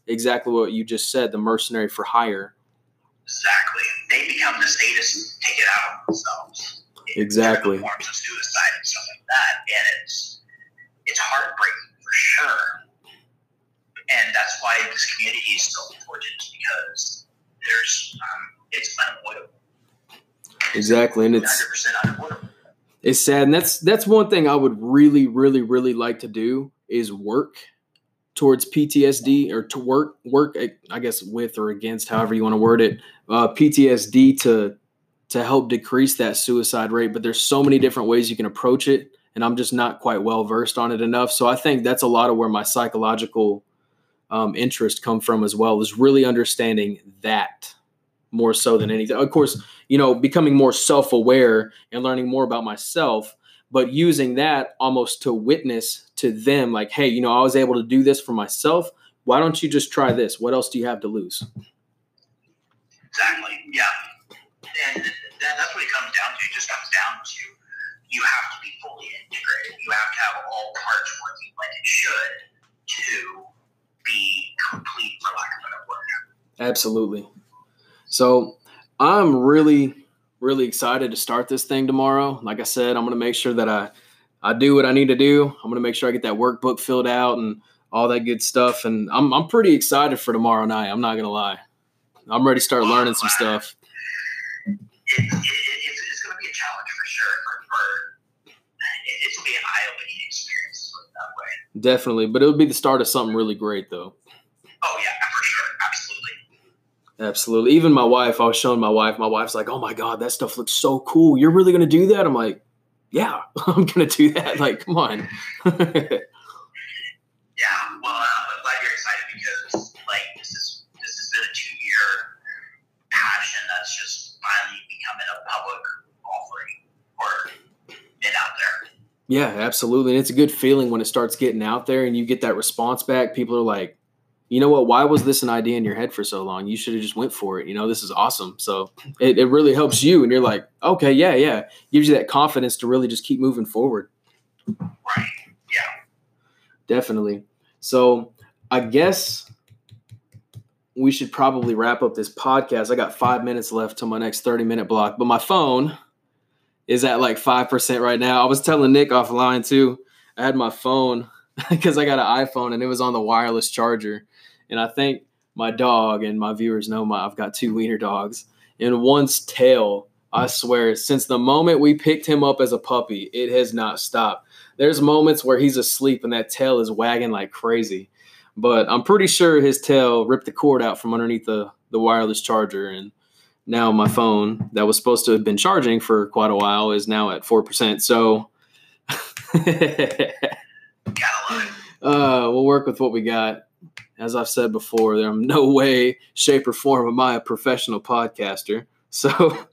exactly what you just said, the mercenary for hire. Exactly. They become the status, take it out on themselves. Exactly. Forms of suicide and stuff like that. And it's it's heartbreaking for sure. And that's why this community is so important, because there's um, it's unavoidable. Exactly. And it's one hundred percent unavoidable. It's sad. And that's that's one thing I would really, really, really like to do is work towards P T S D, or to work, work, I guess, with or against, however you want to word it, uh, P T S D to to help decrease that suicide rate. But there's so many different ways you can approach it, and I'm just not quite well versed on it enough. So I think that's a lot of where my psychological um, interest come from as well, is really understanding that more so than anything. Of course, you know, becoming more self-aware and learning more about myself, but using that almost to witness to them, like, hey, you know, I was able to do this for myself. Why don't you just try this? What else do you have to lose? Exactly. Yeah. And that, that's what it comes down to. It just comes down to you have to be fully integrated. You have to have all parts working like it should to be complete, for lack of a better word. Absolutely. So I'm really, really excited to start this thing tomorrow. Like I said, I'm going to make sure that I, I do what I need to do. I'm going to make sure I get that workbook filled out and all that good stuff. And I'm I'm pretty excited for tomorrow night. I'm not going to lie. I'm ready to start learning some stuff. It, it, it's, it's going to be a challenge for sure. For, for, it, it's going to be an eye-opening experience that way. Definitely. But it'll be the start of something really great, though. Oh, yeah, for sure. Absolutely. Absolutely. Even my wife, I was showing my wife, my wife's like, oh my God, that stuff looks so cool. You're really going to do that? I'm like, yeah, I'm going to do that. Like, come on. Yeah. Well, I'm glad you're excited, because like this is, this has been a two year passion that's just finally becoming a public offering or been out there. Yeah, absolutely. And it's a good feeling when it starts getting out there and you get that response back. People are like, you know what, why was this an idea in your head for so long? You should have just went for it. You know, this is awesome. So it, it really helps you. And you're like, okay, yeah, yeah. Gives you that confidence to really just keep moving forward. Right. Yeah. Definitely. So I guess we should probably wrap up this podcast. I got five minutes left till my next thirty minute block, but my phone is at like five percent right now. I was telling Nick offline too. I had my phone because I got an iPhone and it was on the wireless charger. And I think my dog, and my viewers know my I've got two wiener dogs, and one's tail, I swear, since the moment we picked him up as a puppy, it has not stopped. There's moments where he's asleep and that tail is wagging like crazy. But I'm pretty sure his tail ripped the cord out from underneath the, the wireless charger. And now my phone that was supposed to have been charging for quite a while is now at four percent. So Gotta love it. uh, we'll work with what we got. As I've said before, I'm no way, shape, or form am I a professional podcaster. So,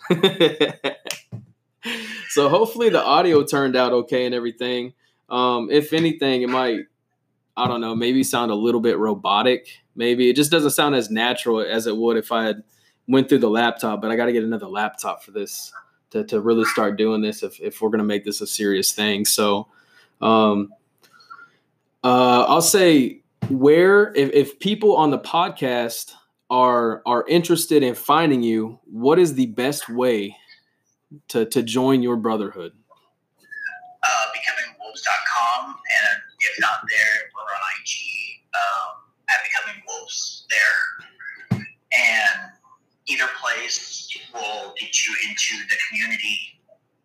so hopefully the audio turned out okay and everything. Um, if anything, it might, I don't know, maybe sound a little bit robotic. Maybe it just doesn't sound as natural as it would if I had went through the laptop. But I got to get another laptop for this to to really start doing this if if we're gonna make this a serious thing. So, um, uh, I'll say. Where, if, if people on the podcast are are interested in finding you, what is the best way to, to join your brotherhood? Uh, becoming wolves dot com, and if not there, we're on I G um, at Becoming Wolves there. And either place will get you into the community.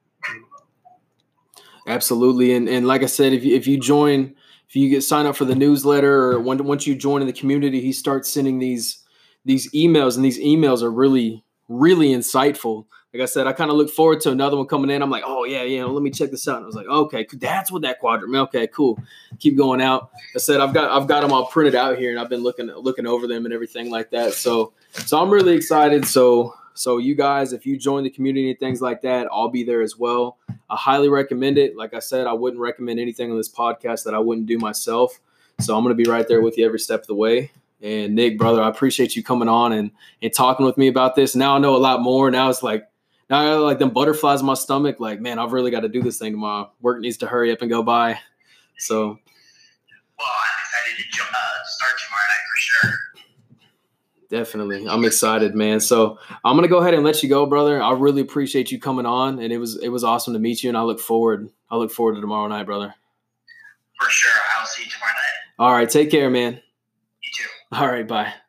Absolutely. And and like I said, if you, if you join... If you get sign up for the newsletter, or when, once you join in the community, he starts sending these these emails, and these emails are really, really insightful. Like I said, I kind of look forward to another one coming in. I'm like, oh, yeah, yeah, let me check this out. And I was like, okay, that's what that quadrant meant. Okay, cool. Keep going out. I said, I've got I've got them all printed out here, and I've been looking looking over them and everything like that. So so I'm really excited. So so you guys, if you join the community and things like that, I'll be there as well. I highly recommend it. Like I said, I wouldn't recommend anything on this podcast that I wouldn't do myself. So I'm going to be right there with you every step of the way. And Nick, brother, I appreciate you coming on and, and talking with me about this. Now I know a lot more. Now it's like, now I got like them butterflies in my stomach. Like, man, I've really got to do this thing tomorrow. Work needs to hurry up and go by. So. Well, I'm excited to, uh, start tomorrow night for sure. Definitely. I'm excited, man. So I'm going to go ahead and let you go, brother. I really appreciate you coming on, and it was it was awesome to meet you, and I look forward I look forward to tomorrow night, brother. For sure. I'll see you tomorrow night. All right. Take care, man. You too. All right. Bye.